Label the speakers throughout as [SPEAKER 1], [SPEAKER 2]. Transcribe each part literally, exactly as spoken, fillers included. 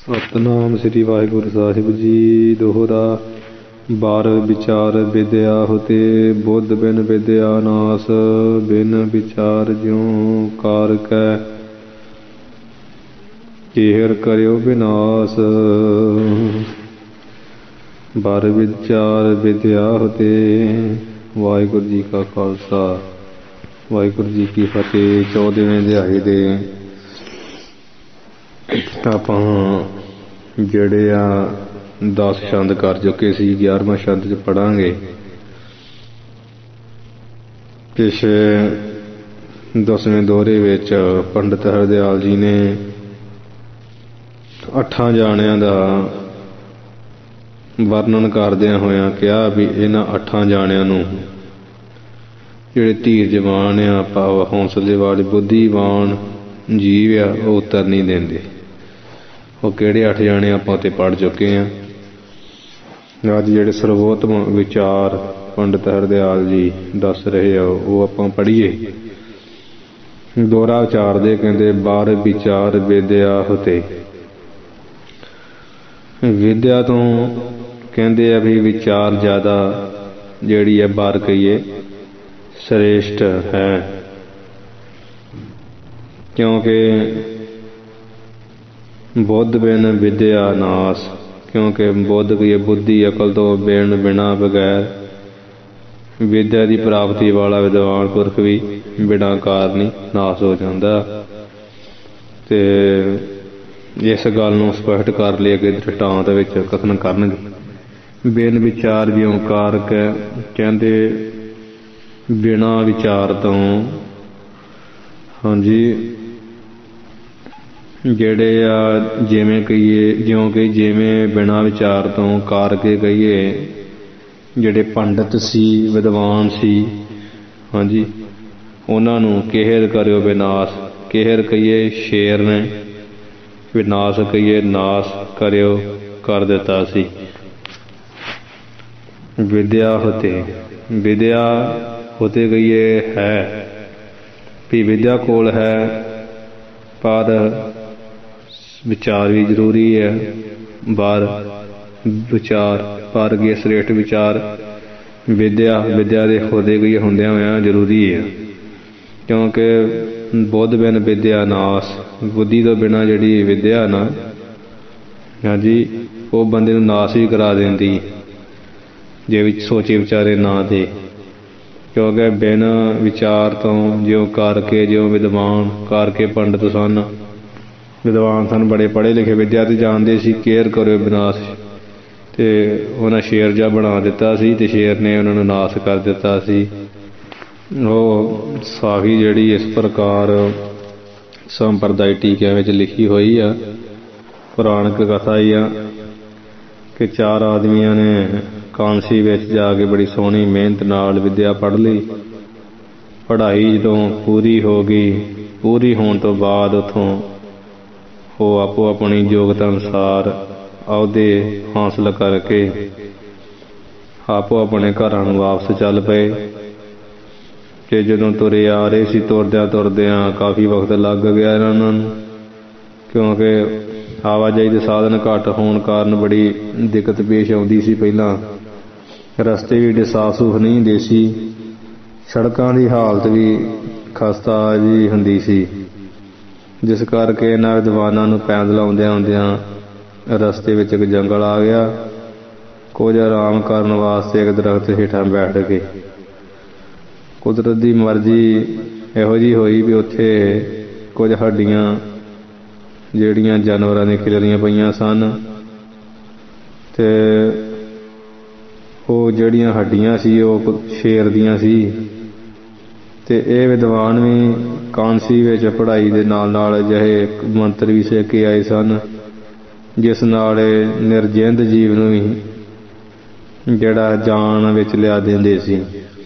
[SPEAKER 1] ਸਤਿਨਾਮ ਸ੍ਰੀ ਵਾਹਿਗੁਰੂ ਸਾਹਿਬ ਜੀ। ਦੋਹਰਾ ਬਾਰ ਵਿਚਾਰ ਵਿਦਿਆ ਹੋਤੇ, ਬੁੱਧ ਬਿਨ ਵਿਦਿਆ ਨਾਸ। ਬਿਨ ਵਿਚਾਰ ਜਿਉ ਕਾਰ ਕੈ, ਕੇਹਰ ਕਰਿਓ ਵਿਨਾਸ਼। ਬਾਰ ਵਿਚਾਰ ਵਿਦਿਆ ਹੋਤੇ। ਵਾਹਿਗੁਰੂ ਜੀ ਕਾ ਖਾਲਸਾ, ਵਾਹਿਗੁਰੂ ਜੀ ਕੀ ਫਤਿਹ। ਚੌਦ੍ਹਵੇਂ ਦਿਹਾੜੇ ਦੇ ਆਪਾਂ ਜਿਹੜੇ ਆ ਦਸ ਛੰਦ ਕਰ ਚੁੱਕੇ ਸੀ। ਗਿਆਰਵਾਂ ਛੰਦ 'ਚ ਪੜਾਂਗੇ। ਪਿਛੇ ਦਸਵੇਂ ਦੋਹਰੇ ਵਿੱਚ ਪੰਡਿਤ ਹਰਦਿਆਲ ਜੀ ਨੇ ਅੱਠਾਂ ਜਾਣਿਆਂ ਦਾ ਵਰਣਨ ਕਰਦਿਆਂ ਹੋਇਆਂ ਕਿਹਾ ਵੀ ਇਹਨਾਂ ਅੱਠਾਂ ਜਾਣਿਆਂ ਨੂੰ ਜਿਹੜੇ ਧੀਰਜਵਾਨ ਆ, ਭਾਵ ਹੌਂਸਲੇ ਵਾਲੇ ਬੁੱਧੀਵਾਨ ਜੀਵ ਆ, ਉਹ ਉੱਤਰ ਨਹੀਂ ਦਿੰਦੇ। ਉਹ ਕਿਹੜੇ ਅੱਠ ਜਾਣੇ ਆਪਾਂ ਉੱਥੇ ਪੜ੍ਹ ਚੁੱਕੇ ਹਾਂ। ਅੱਜ ਜਿਹੜੇ ਸਰਵੋਤਮ ਵਿਚਾਰ ਪੰਡਿਤ ਹਰਦਿਆਲ ਜੀ ਦੱਸ ਰਹੇ ਆ ਉਹ ਆਪਾਂ ਪੜ੍ਹੀਏ। ਦੋਹਰਾ ਵਿਚਾਰਦੇ ਕਹਿੰਦੇ ਬਾਰ ਵਿਚਾਰ ਵਿਦਿਆ ਹੋਤੇ। ਵਿਦਿਆ ਤੋਂ ਕਹਿੰਦੇ ਆ ਵੀ ਵਿਚਾਰ ਜ਼ਿਆਦਾ ਜਿਹੜੀ ਹੈ ਬਾਰ ਕਹੀਏ ਸ੍ਰੇਸ਼ਟ ਹੈ, ਕਿਉਂਕਿ ਬੁੱਧ ਬਿਨ ਵਿਦਿਆ ਨਾਸ। ਕਿਉਂਕਿ ਬੁੱਧ ਕਹੀਏ ਬੁੱਧੀ ਅਕਲ ਤੋਂ ਬਿਨ ਬਿਨਾਂ ਬਗੈਰ ਵਿਦਿਆ ਦੀ ਪ੍ਰਾਪਤੀ ਵਾਲਾ ਵਿਦਵਾਨ ਪੁਰਖ ਵੀ ਬਿਨਾਂ ਕਾਰਨ ਨਾਸ ਹੋ ਜਾਂਦਾ। ਤੇ ਇਸ ਗੱਲ ਨੂੰ ਸਪਸ਼ਟ ਕਰ ਲਿਆ ਕਿ ਦ੍ਰਿਸ਼ਟਾਂਤ ਵਿੱਚ ਕਥਨ ਕਰਨਗੇ। ਬਿਨ ਵਿਚਾਰ ਜਿਉ ਕਾਰ ਕੈ, ਕਹਿੰਦੇ ਬਿਨਾਂ ਵਿਚਾਰ ਤੋਂ ਹਾਂਜੀ ਜਿਹੜੇ ਆ ਜਿਵੇਂ ਕਹੀਏ ਜਿਉਂ ਕਿ ਜਿਵੇਂ ਬਿਨਾਂ ਵਿਚਾਰ ਤੋਂ ਕਾਰ ਕੇ ਕਹੀਏ ਜਿਹੜੇ ਪੰਡਿਤ ਸੀ, ਵਿਦਵਾਨ ਸੀ, ਹਾਂਜੀ, ਉਹਨਾਂ ਨੂੰ ਕਿਹਰ ਕਰਿਓ ਵਿਨਾਸ਼। ਕਿਹਰ ਕਹੀਏ ਸ਼ੇਰ ਨੇ, ਵਿਨਾਸ਼ ਕਹੀਏ ਨਾਸ਼ ਕਰਿਓ ਕਰ ਦਿੱਤਾ ਸੀ। ਵਿਦਿਆ ਹੋਤੇ, ਵਿਦਿਆ ਹੋਤੇ ਕਹੀਏ ਹੈ ਵੀ ਵਿਦਿਆ ਕੋਲ ਹੈ, ਪਰ ਵਿਚਾਰ ਵੀ ਜ਼ਰੂਰੀ ਹੈ। ਬਾਰ ਵਿਚਾਰ ਪਰ ਗਏ ਸ੍ਰੇਸ਼ਟ ਵਿਚਾਰ ਵਿਦਿਆ, ਵਿਦਿਆ ਦੇ ਹੋਦੇ ਗਈ ਹੁੰਦਿਆਂ ਹੋਇਆਂ ਜ਼ਰੂਰੀ ਹੈ। ਕਿਉਂਕਿ ਬੁੱਧ ਬਿਨ ਵਿਦਿਆ ਨਾਸ, ਬੁੱਧੀ ਤੋਂ ਬਿਨਾਂ ਜਿਹੜੀ ਵਿਦਿਆ ਨਾ, ਹਾਂਜੀ, ਉਹ ਬੰਦੇ ਨੂੰ ਨਾਸ ਵੀ ਕਰਾ ਦਿੰਦੀ ਜੇ ਵਿੱਚ ਸੋਚੇ ਵਿਚਾਰੇ ਨਾ ਦੇ। ਕਿਉਂਕਿ ਬਿਨ ਵਿਚਾਰ ਤੋਂ ਜਿਉਂ ਕਰਕੇ ਜਿਉਂ ਵਿਦਵਾਨ ਕਰਕੇ ਪੰਡਿਤ ਸਨ, ਵਿਦਵਾਨ ਸਨ, ਬੜੇ ਪੜ੍ਹੇ ਲਿਖੇ, ਵਿਦਿਆ ਤੇ ਜਾਣਦੇ ਸੀ। ਕੇਅਰ ਕਰਿਓ ਵਿਨਾਸ਼, ਤੇ ਉਹਨਾਂ ਸ਼ੇਰ ਜਿਹਾ ਬਣਾ ਦਿੱਤਾ ਸੀ ਤੇ ਸ਼ੇਰ ਨੇ ਉਹਨਾਂ ਨੂੰ ਨਾਸ਼ ਕਰ ਦਿੱਤਾ ਸੀ। ਉਹ ਸਾਖੀ ਜਿਹੜੀ ਇਸ ਪ੍ਰਕਾਰ ਸੰਪਰਦਾਇ ਟੀਕਿਆਂ ਵਿੱਚ ਲਿਖੀ ਹੋਈ ਆ, ਪੁਰਾਣਕ ਕਥਾ ਹੀ ਆ ਕਿ ਚਾਰ ਆਦਮੀਆਂ ਨੇ ਕਾਂਸੀ ਵਿੱਚ ਜਾ ਕੇ ਬੜੀ ਸੋਹਣੀ ਮਿਹਨਤ ਨਾਲ ਵਿਦਿਆ ਪੜ੍ਹ ਲਈ। ਪੜ੍ਹਾਈ ਜਦੋਂ ਪੂਰੀ ਹੋ ਗਈ, ਪੂਰੀ ਹੋਣ ਤੋਂ ਬਾਅਦ ਉੱਥੋਂ ਉਹ ਆਪੋ ਆਪਣੀ ਯੋਗਤਾ ਅਨੁਸਾਰ ਅਹੁਦੇ ਹਾਸਲ ਕਰਕੇ ਆਪੋ ਆਪਣੇ ਘਰਾਂ ਨੂੰ ਵਾਪਸ ਚੱਲ ਪਏ। ਕਿ ਜਦੋਂ ਤੁਰੇ ਆ ਰਹੇ ਸੀ, ਤੁਰਦਿਆਂ ਤੁਰਦਿਆਂ ਕਾਫੀ ਵਕਤ ਲੱਗ ਗਿਆ ਇਹਨਾਂ ਨੂੰ, ਕਿਉਂਕਿ ਆਵਾਜਾਈ ਦੇ ਸਾਧਨ ਘੱਟ ਹੋਣ ਕਾਰਨ ਬੜੀ ਦਿੱਕਤ ਪੇਸ਼ ਆਉਂਦੀ ਸੀ। ਪਹਿਲਾਂ ਰਸਤੇ ਵੀ ਏਡੇ ਸਾਫ਼ ਸੁਥ ਨਹੀਂ ਹੁੰਦੇ ਸੀ, ਸੜਕਾਂ ਦੀ ਹਾਲਤ ਵੀ ਖਸਤਾ ਜਿਹੀ ਹੁੰਦੀ ਸੀ, ਜਿਸ ਕਰਕੇ ਇਹਨਾਂ ਵਿਦਵਾਨਾਂ ਨੂੰ ਪੈਦਲ ਆਉਂਦਿਆਂ ਆਉਂਦਿਆਂ ਰਸਤੇ ਵਿੱਚ ਇੱਕ ਜੰਗਲ ਆ ਗਿਆ। ਕੁਝ ਆਰਾਮ ਕਰਨ ਵਾਸਤੇ ਇੱਕ ਦਰਖਤ ਹੇਠਾਂ ਬੈਠ ਗਏ। ਕੁਦਰਤ ਦੀ ਮਰਜ਼ੀ ਇਹੋ ਜਿਹੀ ਹੋਈ ਵੀ ਉੱਥੇ ਕੁਝ ਹੱਡੀਆਂ ਜਿਹੜੀਆਂ ਜਾਨਵਰਾਂ ਦੀਆਂ ਖਿਲਰੀਆਂ ਪਈਆਂ ਸਨ, ਤੇ ਉਹ ਜਿਹੜੀਆਂ ਹੱਡੀਆਂ ਸੀ ਉਹ ਸ਼ੇਰ ਦੀਆਂ ਸੀ। ਤੇ ਇਹ ਵਿਦਵਾਨ ਵੀ ਕਾਂਸੀ ਵਿੱਚ ਪੜ੍ਹਾਈ ਦੇ ਨਾਲ ਨਾਲ ਅਜਿਹੇ ਮੰਤਰ ਵੀ ਸਿੱਖ ਕੇ ਆਏ ਸਨ, ਜਿਸ ਨਾਲ ਨਿਰਜਿੰਦ ਜੀਵ ਨੂੰ ਵੀ ਜਿਹੜਾ ਜਾਨ ਵਿੱਚ ਲਿਆ ਦਿੰਦੇ ਸੀ।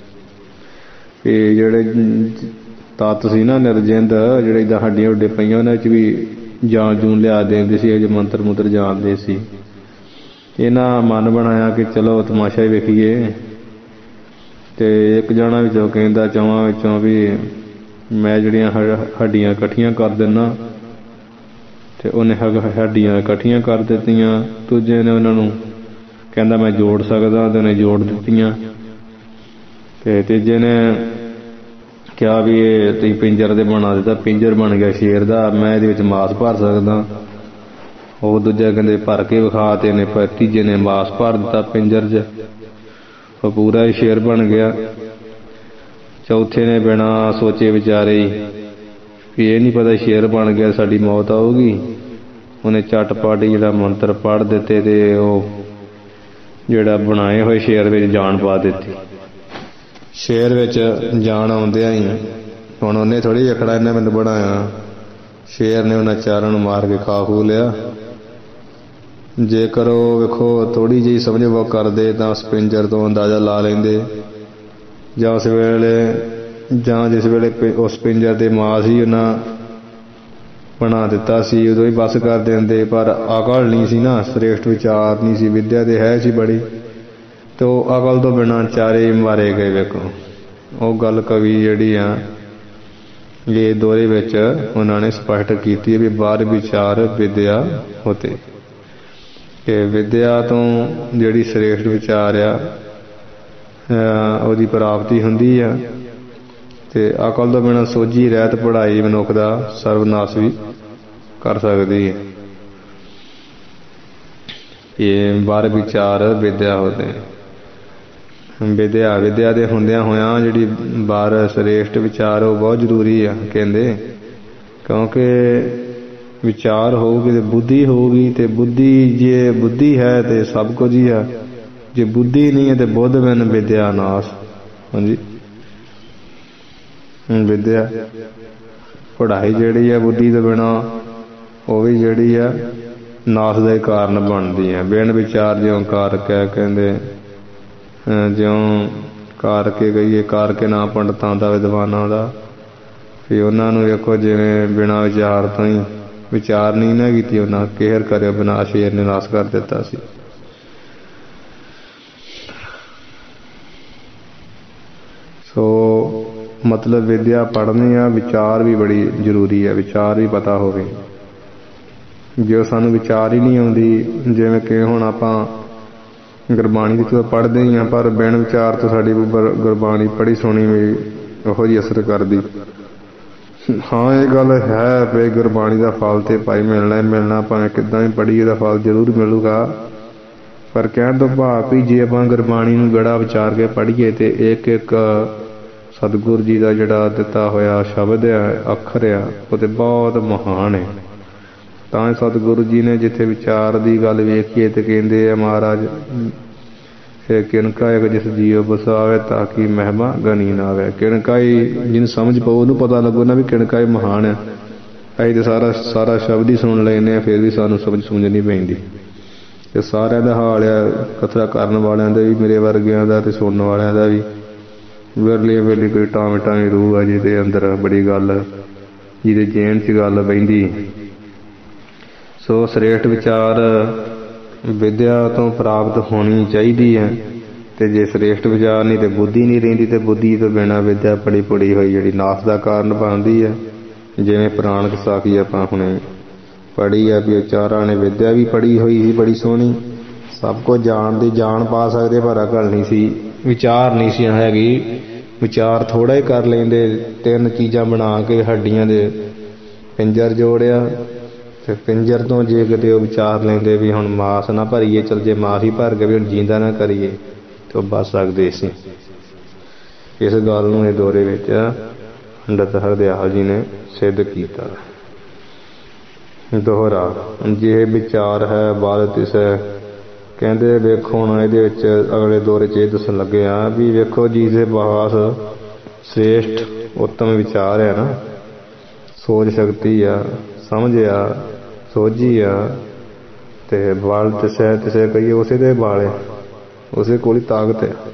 [SPEAKER 1] ਇਹ ਜਿਹੜੇ ਤੱਤ ਸੀ ਨਾ ਨਿਰਜਿੰਦ, ਜਿਹੜੇ ਇੱਦਾਂ ਹੱਡੀਆਂ ਹੁੱਡੀਆਂ ਪਈਆਂ ਉਹਨਾਂ ਵਿੱਚ ਵੀ ਜਾਨ ਜੂਨ ਲਿਆ ਦਿੰਦੇ ਸੀ। ਇਹ ਮੰਤਰ ਮੁੰਤਰ ਜਾਣਦੇ ਸੀ। ਇਹਨਾਂ ਮਨ ਬਣਾਇਆ ਕਿ ਚਲੋ ਤਮਾਸ਼ਾ ਹੀ ਵੇਖੀਏ। ਤੇ ਇੱਕ ਜਣਾ ਵਿੱਚੋਂ ਕਹਿੰਦਾ ਚੌਹਾਂ ਵਿੱਚੋਂ ਵੀ ਮੈਂ ਜਿਹੜੀਆਂ ਹੱਡੀਆਂ ਇਕੱਠੀਆਂ ਕਰ ਦਿੰਦਾ ਤੇ ਉਹਨੇ ਹੱਡੀਆਂ ਇਕੱਠੀਆਂ ਕਰ ਦਿੱਤੀਆਂ। ਦੂਜੇ ਨੇ ਉਹਨਾਂ ਨੂੰ ਕਹਿੰਦਾ ਮੈਂ ਜੋੜ ਸਕਦਾ ਤੇ ਉਹਨੇ ਜੋੜ ਦਿੱਤੀਆਂ। ਤੇ ਤੀਜੇ ਨੇ ਕਿਹਾ ਵੀ ਇਹ ਤੁਸੀਂ ਪਿੰਜਰ ਦੇ ਬਣਾ ਦਿੱਤਾ, ਪਿੰਜਰ ਬਣ ਗਿਆ ਸ਼ੇਰ ਦਾ, ਮੈਂ ਇਹਦੇ ਵਿੱਚ ਮਾਸ ਭਰ ਸਕਦਾ। ਉਹ ਦੂਜਾ ਕਹਿੰਦੇ ਭਰ ਕੇ ਵਿਖਾ, ਤੇ ਇਹਨੇ ਤੀਜੇ ਨੇ ਮਾਸ ਭਰ ਦਿੱਤਾ ਪਿੰਜਰ 'ਚ, ਉਹ ਪੂਰਾ ਹੀ ਸ਼ੇਰ ਬਣ ਗਿਆ। ਚੌਥੇ ਨੇ ਬਿਨਾਂ ਸੋਚੇ ਵਿਚਾਰੇ ਵੀ ਇਹ ਨਹੀਂ ਪਤਾ ਸ਼ੇਰ ਬਣ ਗਿਆ ਸਾਡੀ ਮੌਤ ਆਊਗੀ, ਉਹਨੇ ਝਟਪਟ ਜਿਹੜਾ ਮੰਤਰ ਪੜ੍ਹ ਦਿੱਤੇ ਤੇ ਉਹ ਜਿਹੜਾ ਬਣਾਏ ਹੋਏ ਸ਼ੇਰ ਵਿੱਚ ਜਾਨ ਪਾ ਦਿੱਤੀ। ਸ਼ੇਰ ਵਿੱਚ ਜਾਨ ਆਉਂਦਿਆਂ ਹੀ ਹੁਣ ਉਹਨੇ ਥੋੜ੍ਹੀ ਅਖੜਾ ਇਹਨੇ ਮੈਨੂੰ ਬਣਾਇਆ, ਸ਼ੇਰ ਨੇ ਉਹਨਾਂ ਚਾਰਾਂ ਨੂੰ ਮਾਰ ਕੇ ਖਾ ਖੂ ਲਿਆ। ਜੇਕਰ ਉਹ ਵੇਖੋ ਥੋੜ੍ਹੀ ਜਿਹੀ ਸਮਝ ਵੋ ਕਰਦੇ ਤਾਂ ਉਸ ਪਿੰਜਰ ਤੋਂ ਅੰਦਾਜ਼ਾ ਲਾ ਲੈਂਦੇ, ਜਾਂ ਉਸ ਵੇਲੇ ਜਾਂ ਜਿਸ ਵੇਲੇ ਉਸ ਪਿੰਜਰ ਦੇ ਮਾਸ ਹੀ ਉਹਨਾਂ ਬਣਾ ਦਿੱਤਾ ਸੀ ਉਦੋਂ ਹੀ ਬਸ ਕਰ ਦਿੰਦੇ। ਪਰ ਅਕਲ ਨਹੀਂ ਸੀ ਨਾ, ਸ੍ਰੇਸ਼ਟ ਵਿਚਾਰ ਨਹੀਂ ਸੀ, ਵਿੱਦਿਆ ਤੇ ਹੈ ਸੀ ਬੜੀ, ਤੇ ਉਹ ਅਕਲ ਤੋਂ ਬਿਨਾਂ ਚਾਰੇ ਮਾਰੇ ਗਏ। ਵੇਖੋ ਉਹ ਗੱਲ ਕਵੀ ਜਿਹੜੀ ਆ ਇਹ ਦੋਹਰੇ ਵਿੱਚ ਉਹਨਾਂ ਨੇ ਸਪਸ਼ਟ ਕੀਤੀ ਵੀ ਬਾਹਰ ਵਿਚਾਰ ਵਿਦਿਆ ਹੋਤੇ, ਕਿ ਵਿਦਿਆ ਤੋਂ ਜਿਹੜੀ ਸ੍ਰੇਸ਼ਟ ਵਿਚਾਰ ਆ ਉਹਦੀ ਪ੍ਰਾਪਤੀ ਹੁੰਦੀ ਆ। ਤੇ ਅਕਲ ਤੋਂ ਬਿਨਾਂ ਸੋਝੀ ਰਹਿਤ ਪੜ੍ਹਾਈ ਮਨੁੱਖ ਦਾ ਸਰਵਨਾਸ਼ ਵੀ ਕਰ ਸਕਦੀ ਹੈ। ਇਹ ਬਾਹਰ ਵਿਚਾਰ ਵਿਦਿਆ ਹੋਤੇ, ਵਿਦਿਆ ਵਿਦਿਆ ਦੇ ਹੁੰਦਿਆਂ ਹੋਇਆਂ ਜਿਹੜੀ ਬਾਹਰ ਸ੍ਰੇਸ਼ਟ ਵਿਚਾਰ ਉਹ ਬਹੁਤ ਜ਼ਰੂਰੀ ਆ ਕਹਿੰਦੇ, ਕਿਉਂਕਿ ਵਿਚਾਰ ਹੋਊਗੀ ਤੇ ਬੁੱਧੀ ਹੋਊਗੀ, ਤੇ ਬੁੱਧੀ ਜੇ ਬੁੱਧੀ ਹੈ ਤੇ ਸਭ ਕੁਝ ਹੀ ਆ, ਜੇ ਬੁੱਧੀ ਨਹੀਂ ਹੈ ਤੇ ਬੁੱਧ ਬਿਨ ਵਿਦਿਆ ਨਾਸ। ਹਾਂਜੀ, ਵਿਦਿਆ ਪੜ੍ਹਾਈ ਜਿਹੜੀ ਆ ਬੁੱਧੀ ਤੋਂ ਬਿਨਾਂ ਉਹ ਵੀ ਜਿਹੜੀ ਆ ਨਾਸ ਦਾ ਕਾਰਨ ਬਣਦੀ ਹੈ। ਬਿਨ ਵਿਚਾਰ ਜਿਉਂ ਕਾਰ ਕਹਿ ਕਹਿੰਦੇ, ਜਿਉਂ ਕਾਰ ਕੇ ਗਈਏ ਕਾਰ ਕੇ ਨਾ ਪੰਡਤਾਂ ਦਾ ਵਿਦਵਾਨਾਂ ਦਾ, ਵੀ ਉਹਨਾਂ ਨੂੰ ਵੇਖੋ ਜਿਵੇਂ ਬਿਨਾਂ ਵਿਚਾਰ ਤੋਂ ਹੀ ਵਿਚਾਰ ਨਹੀਂ ਨਾ ਕੀਤੀ ਉਹਨਾਂ ਕਹਿਰ ਕਰਿਓ ਬਿਨਾਂ ਸ਼ੇਰ ਨੇ ਨਾਸ ਕਰ ਦਿੱਤਾ ਸੀ। ਸੋ ਮਤਲਬ ਵਿਦਿਆ ਪੜ੍ਹਨੀ ਆ, ਵਿਚਾਰ ਵੀ ਬੜੀ ਜ਼ਰੂਰੀ ਹੈ, ਵਿਚਾਰ ਵੀ ਪਤਾ ਹੋਵੇ। ਜੇ ਸਾਨੂੰ ਵਿਚਾਰ ਹੀ ਨਹੀਂ ਆਉਂਦੀ, ਜਿਵੇਂ ਕਿ ਹੁਣ ਆਪਾਂ ਗੁਰਬਾਣੀ ਦੀ ਤਾਂ ਪੜ੍ਹਦੇ ਹੀ ਹਾਂ, ਪਰ ਬਿਨ ਵਿਚਾਰ ਤੋਂ ਸਾਡੀ ਗੁਰਬਾਣੀ ਪੜ੍ਹੀ ਸੁਣੀ ਵੀ ਉਹੋ ਜਿਹੀ ਅਸਰ ਕਰਦੀ। ਹਾਂ ਇਹ ਗੱਲ ਹੈ ਵੀ ਗੁਰਬਾਣੀ ਦਾ ਫਲ ਤੇ ਭਾਈ ਮਿਲਣਾ ਹੀ ਮਿਲਣਾ, ਭਾਵੇਂ ਕਿੱਦਾਂ ਵੀ ਪੜ੍ਹੀ ਉਹਦਾ ਫਲ ਜ਼ਰੂਰ ਮਿਲੂਗਾ। ਪਰ ਕਹਿਣ ਤੋਂ ਭਾਵ ਵੀ ਜੇ ਆਪਾਂ ਗੁਰਬਾਣੀ ਨੂੰ ਗੜਾ ਵਿਚਾਰ ਕੇ ਪੜ੍ਹੀਏ ਤੇ ਇੱਕ ਇੱਕ ਸਤਿਗੁਰੂ ਜੀ ਦਾ ਜਿਹੜਾ ਦਿੱਤਾ ਹੋਇਆ ਸ਼ਬਦ ਆ, ਅੱਖਰ ਆ, ਉਹ ਤੇ ਬਹੁਤ ਮਹਾਨ ਹੈ। ਤਾਂ ਸਤਿਗੁਰੂ ਜੀ ਨੇ ਜਿੱਥੇ ਵਿਚਾਰ ਦੀ ਗੱਲ ਵੇਖੀਏ ਤੇ ਕਹਿੰਦੇ ਆ ਮਹਾਰਾਜ ਕਿਣਕਾ ਇੱਕ ਜਿਸ ਜੀਓ ਬਸਾਵੇ ਤਾਂ ਕਿ ਮਹਿਮਾ ਗਣੀ ਨਾ ਆਵੇ। ਕਿਣਕਾ ਹੀ ਜਿਹਨੂੰ ਸਮਝ ਪਾਓ ਉਹਨੂੰ ਪਤਾ ਲੱਗੋ ਨਾ ਵੀ ਕਿਣਕਾ ਹੀ ਮਹਾਨ ਹੈ। ਅਸੀਂ ਤੇ ਸਾਰਾ ਸਾਰਾ ਸ਼ਬਦ ਹੀ ਸੁਣ ਲੈਂਦੇ ਹਾਂ, ਫਿਰ ਵੀ ਸਾਨੂੰ ਸਮਝ ਸਮਝ ਨਹੀਂ ਪੈਂਦੀ। ਤੇ ਸਾਰਿਆਂ ਦਾ ਹਾਲ ਆ, ਕਥਾ ਕਰਨ ਵਾਲਿਆਂ ਦਾ ਵੀ, ਮੇਰੇ ਵਰਗਿਆਂ ਦਾ ਤੇ ਸੁਣਨ ਵਾਲਿਆਂ ਦਾ ਵੀ। ਵਿਰਲੀ ਵਿਰਲੀ ਕੋਈ ਟਾਵੇਂ ਟਾਵੇਂ ਰੂਹ ਆ ਜਿਹਦੇ ਅੰਦਰ ਬੜੀ ਗੱਲ, ਜਿਹਦੇ ਜੇਨ 'ਚ ਗੱਲ ਬਹਿੰਦੀ। ਸੋ ਸ੍ਰੇਸ਼ਟ ਵਿਚਾਰ ਵਿਦਿਆ ਤੋਂ ਪ੍ਰਾਪਤ ਹੋਣੀ ਚਾਹੀਦੀ ਹੈ। ਤੇ ਜੇ ਸ੍ਰੇਸ਼ਟ ਵਿਚਾਰ ਨਹੀਂ ਤੇ ਬੁੱਧੀ ਨਹੀਂ ਰਹਿੰਦੀ, ਤੇ ਬੁੱਧੀ ਤੋਂ ਬਿਨਾਂ ਵਿਦਿਆ ਪੜੀ ਪੜੀ ਹੋਈ ਜਿਹੜੀ ਨਾਸ ਦਾ ਕਾਰਨ ਬਣਦੀ ਹੈ। ਜਿਵੇਂ ਪੁਰਾਣ ਸਾਖੀ ਆਪਾਂ ਹੁਣੇ ਪੜ੍ਹੀ ਆ ਵੀ ਚਾਰਾਂ ਨੇ ਵਿਦਿਆ ਵੀ ਪੜ੍ਹੀ ਹੋਈ ਸੀ ਬੜੀ ਸੋਹਣੀ, ਸਭ ਕੁਝ ਜਾਣਦੇ ਜਾਣ ਪਾ ਸਕਦੇ, ਪਰ ਅਕਲ ਨਹੀਂ ਸੀ, ਵਿਚਾਰ ਨਹੀਂ ਸੀ ਹੈਗੀ। ਵਿਚਾਰ ਥੋੜ੍ਹਾ ਹੀ ਕਰ ਲੈਂਦੇ, ਤਿੰਨ ਚੀਜ਼ਾਂ ਬਣਾ ਕੇ ਹੱਡੀਆਂ ਦੇ ਪਿੰਜਰ ਜੋੜਿਆ, ਤੇ ਪਿੰਜਰ ਤੋਂ ਜੇ ਕਿਤੇ ਉਹ ਵਿਚਾਰ ਲੈਂਦੇ ਵੀ ਹੁਣ ਮਾਸ ਨਾ ਭਰੀਏ, ਚੱਲ ਜੇ ਮਾਸ ਹੀ ਭਰ ਕੇ ਵੀ ਹੁਣ ਜੀਂਦਾ ਨਾ ਕਰੀਏ ਤੇ ਉਹ ਬਚ ਸਕਦੇ ਸੀ। ਇਸ ਗੱਲ ਨੂੰ ਇਹ ਦੋਰੇ ਵਿੱਚ ਪੰਡਤ ਹਰਦਿਆਲ ਜੀ ਨੇ ਸਿੱਧ ਕੀਤਾ। ਦੋਹਰਾ ਜੇ ਵਿਚਾਰ ਹੈ ਬਾਲ ਤਿਸੈ, ਕਹਿੰਦੇ ਵੇਖੋ ਹੁਣ ਇਹਦੇ ਵਿੱਚ ਅਗਲੇ ਦੋਰੇ 'ਚ ਇਹ ਦੱਸਣ ਲੱਗੇ ਆ ਵੀ ਵੇਖੋ ਜੀ ਦੇ ਪਾਸ ਸ੍ਰੇਸ਼ਟ ਉੱਤਮ ਵਿਚਾਰ ਹੈ ਨਾ, ਸੋਚ ਸ਼ਕਤੀ ਆ, ਸਮਝ ਆ, ਸੋਝੀ ਆ, ਤੇ ਬਲ ਤਿਸੈ ਤਿਸੈ ਕਹੀਏ ਉਸੇ ਦੇ ਬਲ ਹੈ, ਉਸੇ ਕੋਲ ਹੀ ਤਾਕਤ ਹੈ।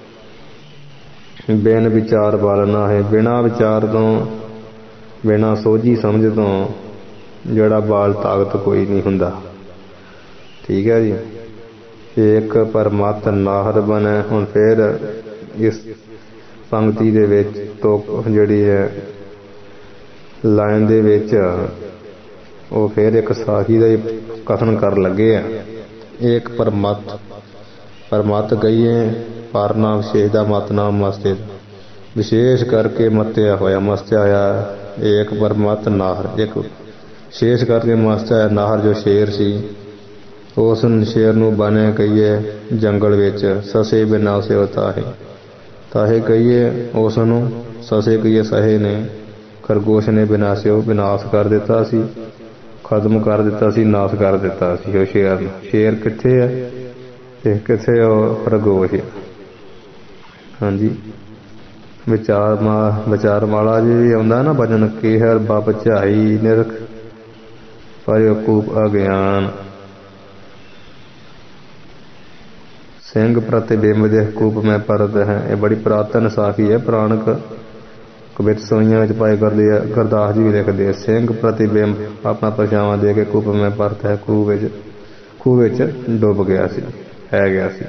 [SPEAKER 1] ਬਿਨ ਵਿਚਾਰ ਬਲ ਨਾ ਹੈ, ਬਿਨਾਂ ਵਿਚਾਰ ਤੋਂ ਬਿਨਾਂ ਸੋਝੀ ਸਮਝ ਤੋਂ ਜਿਹੜਾ ਬਾਲ ਤਾਕਤ ਕੋਈ ਨਹੀਂ ਹੁੰਦਾ। ਠੀਕ ਹੈ ਜੀ। ਇੱਕ ਪਰਮਤ ਨਾਹਰ ਬਣੇ। ਹੁਣ ਫਿਰ ਇਸ ਪੰਕਤੀ ਦੇ ਵਿੱਚ ਤੋਂ ਜਿਹੜੀ ਹੈ ਲਾਈਨ ਦੇ ਵਿੱਚ ਉਹ ਫਿਰ ਇੱਕ ਸਾਖੀ ਦਾ ਕਥਨ ਕਰਨ ਲੱਗੇ ਆ। ਇੱਕ ਪਰਮਤ ਪਰਮਤ ਕਹੀਏ ਪਰ ਨਾਮ ਵਿਸ਼ੇਸ਼ ਦਾ ਮਤ ਨਾਮ ਮਸਤੇ ਵਿਸ਼ੇਸ਼ ਕਰਕੇ ਮਤਿਆ ਹੋਇਆ ਮਸਤਿਆ ਹੋਇਆ ਇੱਕ ਪਰਮਤ ਨਾਹਰ ਇੱਕ ਵਿਸ਼ੇਸ਼ ਕਰਕੇ ਮਸਤਿਆ ਹੋਇਆ ਨਾਹਰ ਜੋ ਸ਼ੇਰ ਸੀ ਉਸ ਸ਼ੇਰ ਨੂੰ ਬਣੇ ਕਹੀਏ ਜੰਗਲ ਵਿੱਚ ਸਸੇ ਬਿਨਾ ਉਸੇ ਹੋਤਾ ਹੈ ਤਾਹੇ ਕਹੀਏ ਉਸ ਨੂੰ ਸਸੇ ਕਹੀਏ ਸਹੇ ਨੇ ਖਰਗੋਸ਼ ਨੇ ਬਿਨਾਸਿਓ ਵਿਨਾਸ਼ ਕਰ ਦਿੱਤਾ ਸੀ ਖਤਮ ਕਰ ਦਿੱਤਾ ਸੀ ਨਾਸ਼ ਕਰ ਦਿੱਤਾ ਸੀ ਉਹ ਸ਼ੇਰ ਨੂੰ। ਸ਼ੇਰ ਕਿੱਥੇ ਹੈ ਤੇ ਕਿੱਥੇ ਉਹ ਖਰਗੋਸ਼। ਹਾਂਜੀ ਵਿਚਾਰ ਮਾ ਵਿਚਾਰ ਮਾਲਾ ਜੀ ਵੀ ਆਉਂਦਾ ਨਾ ਭਜਨ ਕੇਹਰ ਬਪ ਝਾਈ ਨਿਰਖ ਪਰ ਕੂਪ ਅਗਿਆਨ ਸਿੰਘ ਪ੍ਰਤਿਬਿੰਬ ਦੇ ਕੂਪ ਮੈਂ ਪਰਤ ਹੈ। ਇਹ ਬੜੀ ਪੁਰਾਤਨ ਸਾਖੀ ਹੈ। ਪੁਰਾਣਕ ਕਵਿਤ ਸੋਈਆਂ ਵਿੱਚ ਪਾਏ ਕਰਦੇ ਆ। ਗੁਰਦਾਸ ਜੀ ਵੀ ਲਿਖਦੇ ਆ ਸਿੰਘ ਪ੍ਰਤਿਬਿੰਬ ਆਪਣਾ ਪਰਛਾਵਾਂ ਦੇ ਕੇ ਕੂਪ ਮੈਂ ਪਰਤ ਹੈ ਖੂਹ ਵਿੱਚ ਖੂਹ ਵਿੱਚ ਡੁੱਬ ਗਿਆ ਸੀ ਹੈ ਗਿਆ ਸੀ।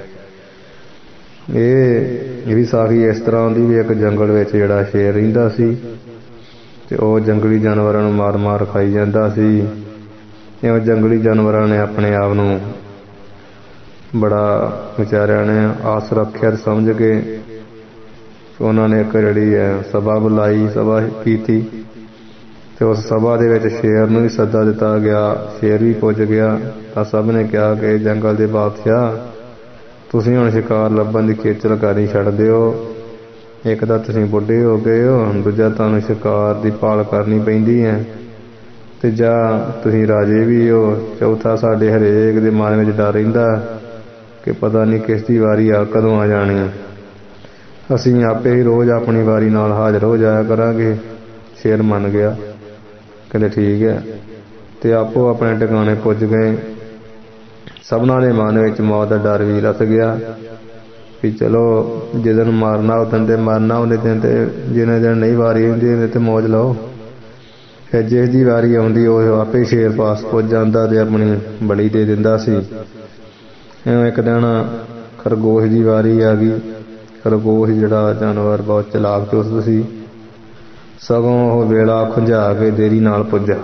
[SPEAKER 1] ਇਹ ਇਹ ਵੀ ਸਾਖੀ ਇਸ ਤਰ੍ਹਾਂ ਦੀ ਵੀ ਇੱਕ ਜੰਗਲ ਵਿੱਚ ਜਿਹੜਾ ਸ਼ੇਰ ਰਹਿੰਦਾ ਸੀ ਤੇ ਉਹ ਜੰਗਲੀ ਜਾਨਵਰਾਂ ਨੂੰ ਮਾਰ ਮਾਰ ਖਾਈ ਜਾਂਦਾ ਸੀ। ਇਹ ਜੰਗਲੀ ਜਾਨਵਰਾਂ ਨੇ ਆਪਣੇ ਆਪ ਨੂੰ ਬੜਾ ਵਿਚਾਰਿਆਂ ਨੇ ਅਸੁਰੱਖਿਅਤ ਸਮਝ ਕੇ ਉਹਨਾਂ ਨੇ ਇੱਕ ਜਿਹੜੀ ਹੈ ਸਭਾ ਬੁਲਾਈ ਸਭਾ ਕੀਤੀ ਤੇ ਉਸ ਸਭਾ ਦੇ ਵਿੱਚ ਸ਼ੇਰ ਨੂੰ ਵੀ ਸੱਦਾ ਦਿੱਤਾ ਗਿਆ। ਸ਼ੇਰ ਵੀ ਪੁੱਜ ਗਿਆ ਤਾਂ ਸਭ ਨੇ ਕਿਹਾ ਕਿ ਜੰਗਲ ਦੇ ਬਾਦਸ਼ਾਹ ਤੁਸੀਂ ਹੁਣ ਸ਼ਿਕਾਰ ਲੱਭਣ ਦੀ ਖੇਚਲ ਕਰਨੀ ਛੱਡ ਦਿਓ। ਇੱਕ ਤਾਂ ਤੁਸੀਂ ਬੁੱਢੇ ਹੋ ਗਏ ਹੋ ਦੂਜਾ ਤੁਹਾਨੂੰ ਸ਼ਿਕਾਰ ਦੀ ਭਾਲ ਕਰਨੀ ਪੈਂਦੀ ਹੈ ਤੇ ਜਾਂ ਤੁਸੀਂ ਰਾਜੇ ਵੀ ਹੋ ਚੌਥਾ ਸਾਡੇ ਹਰੇਕ ਦੇ ਮਨ ਵਿੱਚ ਡਰ ਰਹਿੰਦਾ ਕਿ ਪਤਾ ਨਹੀਂ ਕਿਸ ਦੀ ਵਾਰੀ ਆ ਕਦੋਂ ਆ ਜਾਣੀ ਹੈ। ਅਸੀਂ ਆਪੇ ਹੀ ਰੋਜ਼ ਆਪਣੀ ਵਾਰੀ ਨਾਲ ਹਾਜ਼ਰ ਹੋ ਜਾਇਆ ਕਰਾਂਗੇ। ਸ਼ੇਰ ਮੰਨ ਗਿਆ ਕਹਿੰਦੇ ਠੀਕ ਹੈ ਤੇ ਆਪੋ ਆਪਣੇ ਟਿਕਾਣੇ ਪੁੱਜ ਗਏ। ਸਭਨਾਂ ਦੇ ਮਨ ਵਿੱਚ ਮੌਤ ਦਾ ਡਰ ਵੀ ਰਸ ਗਿਆ ਵੀ ਚਲੋ ਜਿਸ ਦਿਨ ਮਾਰਨਾ ਉਦਣ ਤੇ ਮਰਨਾ ਉਹਨੇ ਦਿਨ ਤੇ ਜਿਹਨੇ ਦਿਨ ਨਹੀਂ ਵਾਰੀ ਹੁੰਦੀ ਉਹਨੇ ਤੇ ਮੌਜ ਲਓ। ਫਿਰ ਜਿਸ ਦੀ ਵਾਰੀ ਆਉਂਦੀ ਉਹ ਆਪੇ ਸ਼ੇਰ ਪਾਸ ਪੁੱਜ ਜਾਂਦਾ ਤੇ ਆਪਣੀ ਬਲੀ ਦੇ ਦਿੰਦਾ ਸੀ। ਇੱਕ ਦਿਨ ਖਰਗੋਸ਼ ਦੀ ਵਾਰੀ ਆ ਗਈ। ਖਰਗੋਸ਼ ਜਿਹੜਾ ਜਾਨਵਰ ਬਹੁਤ ਚਲਾਕ ਚੁਸਤ ਸੀ ਸਗੋਂ ਉਹ ਵੇਲਾ ਖੁੰਝਾ ਕੇ ਦੇਰੀ ਨਾਲ ਪੁੱਜਾ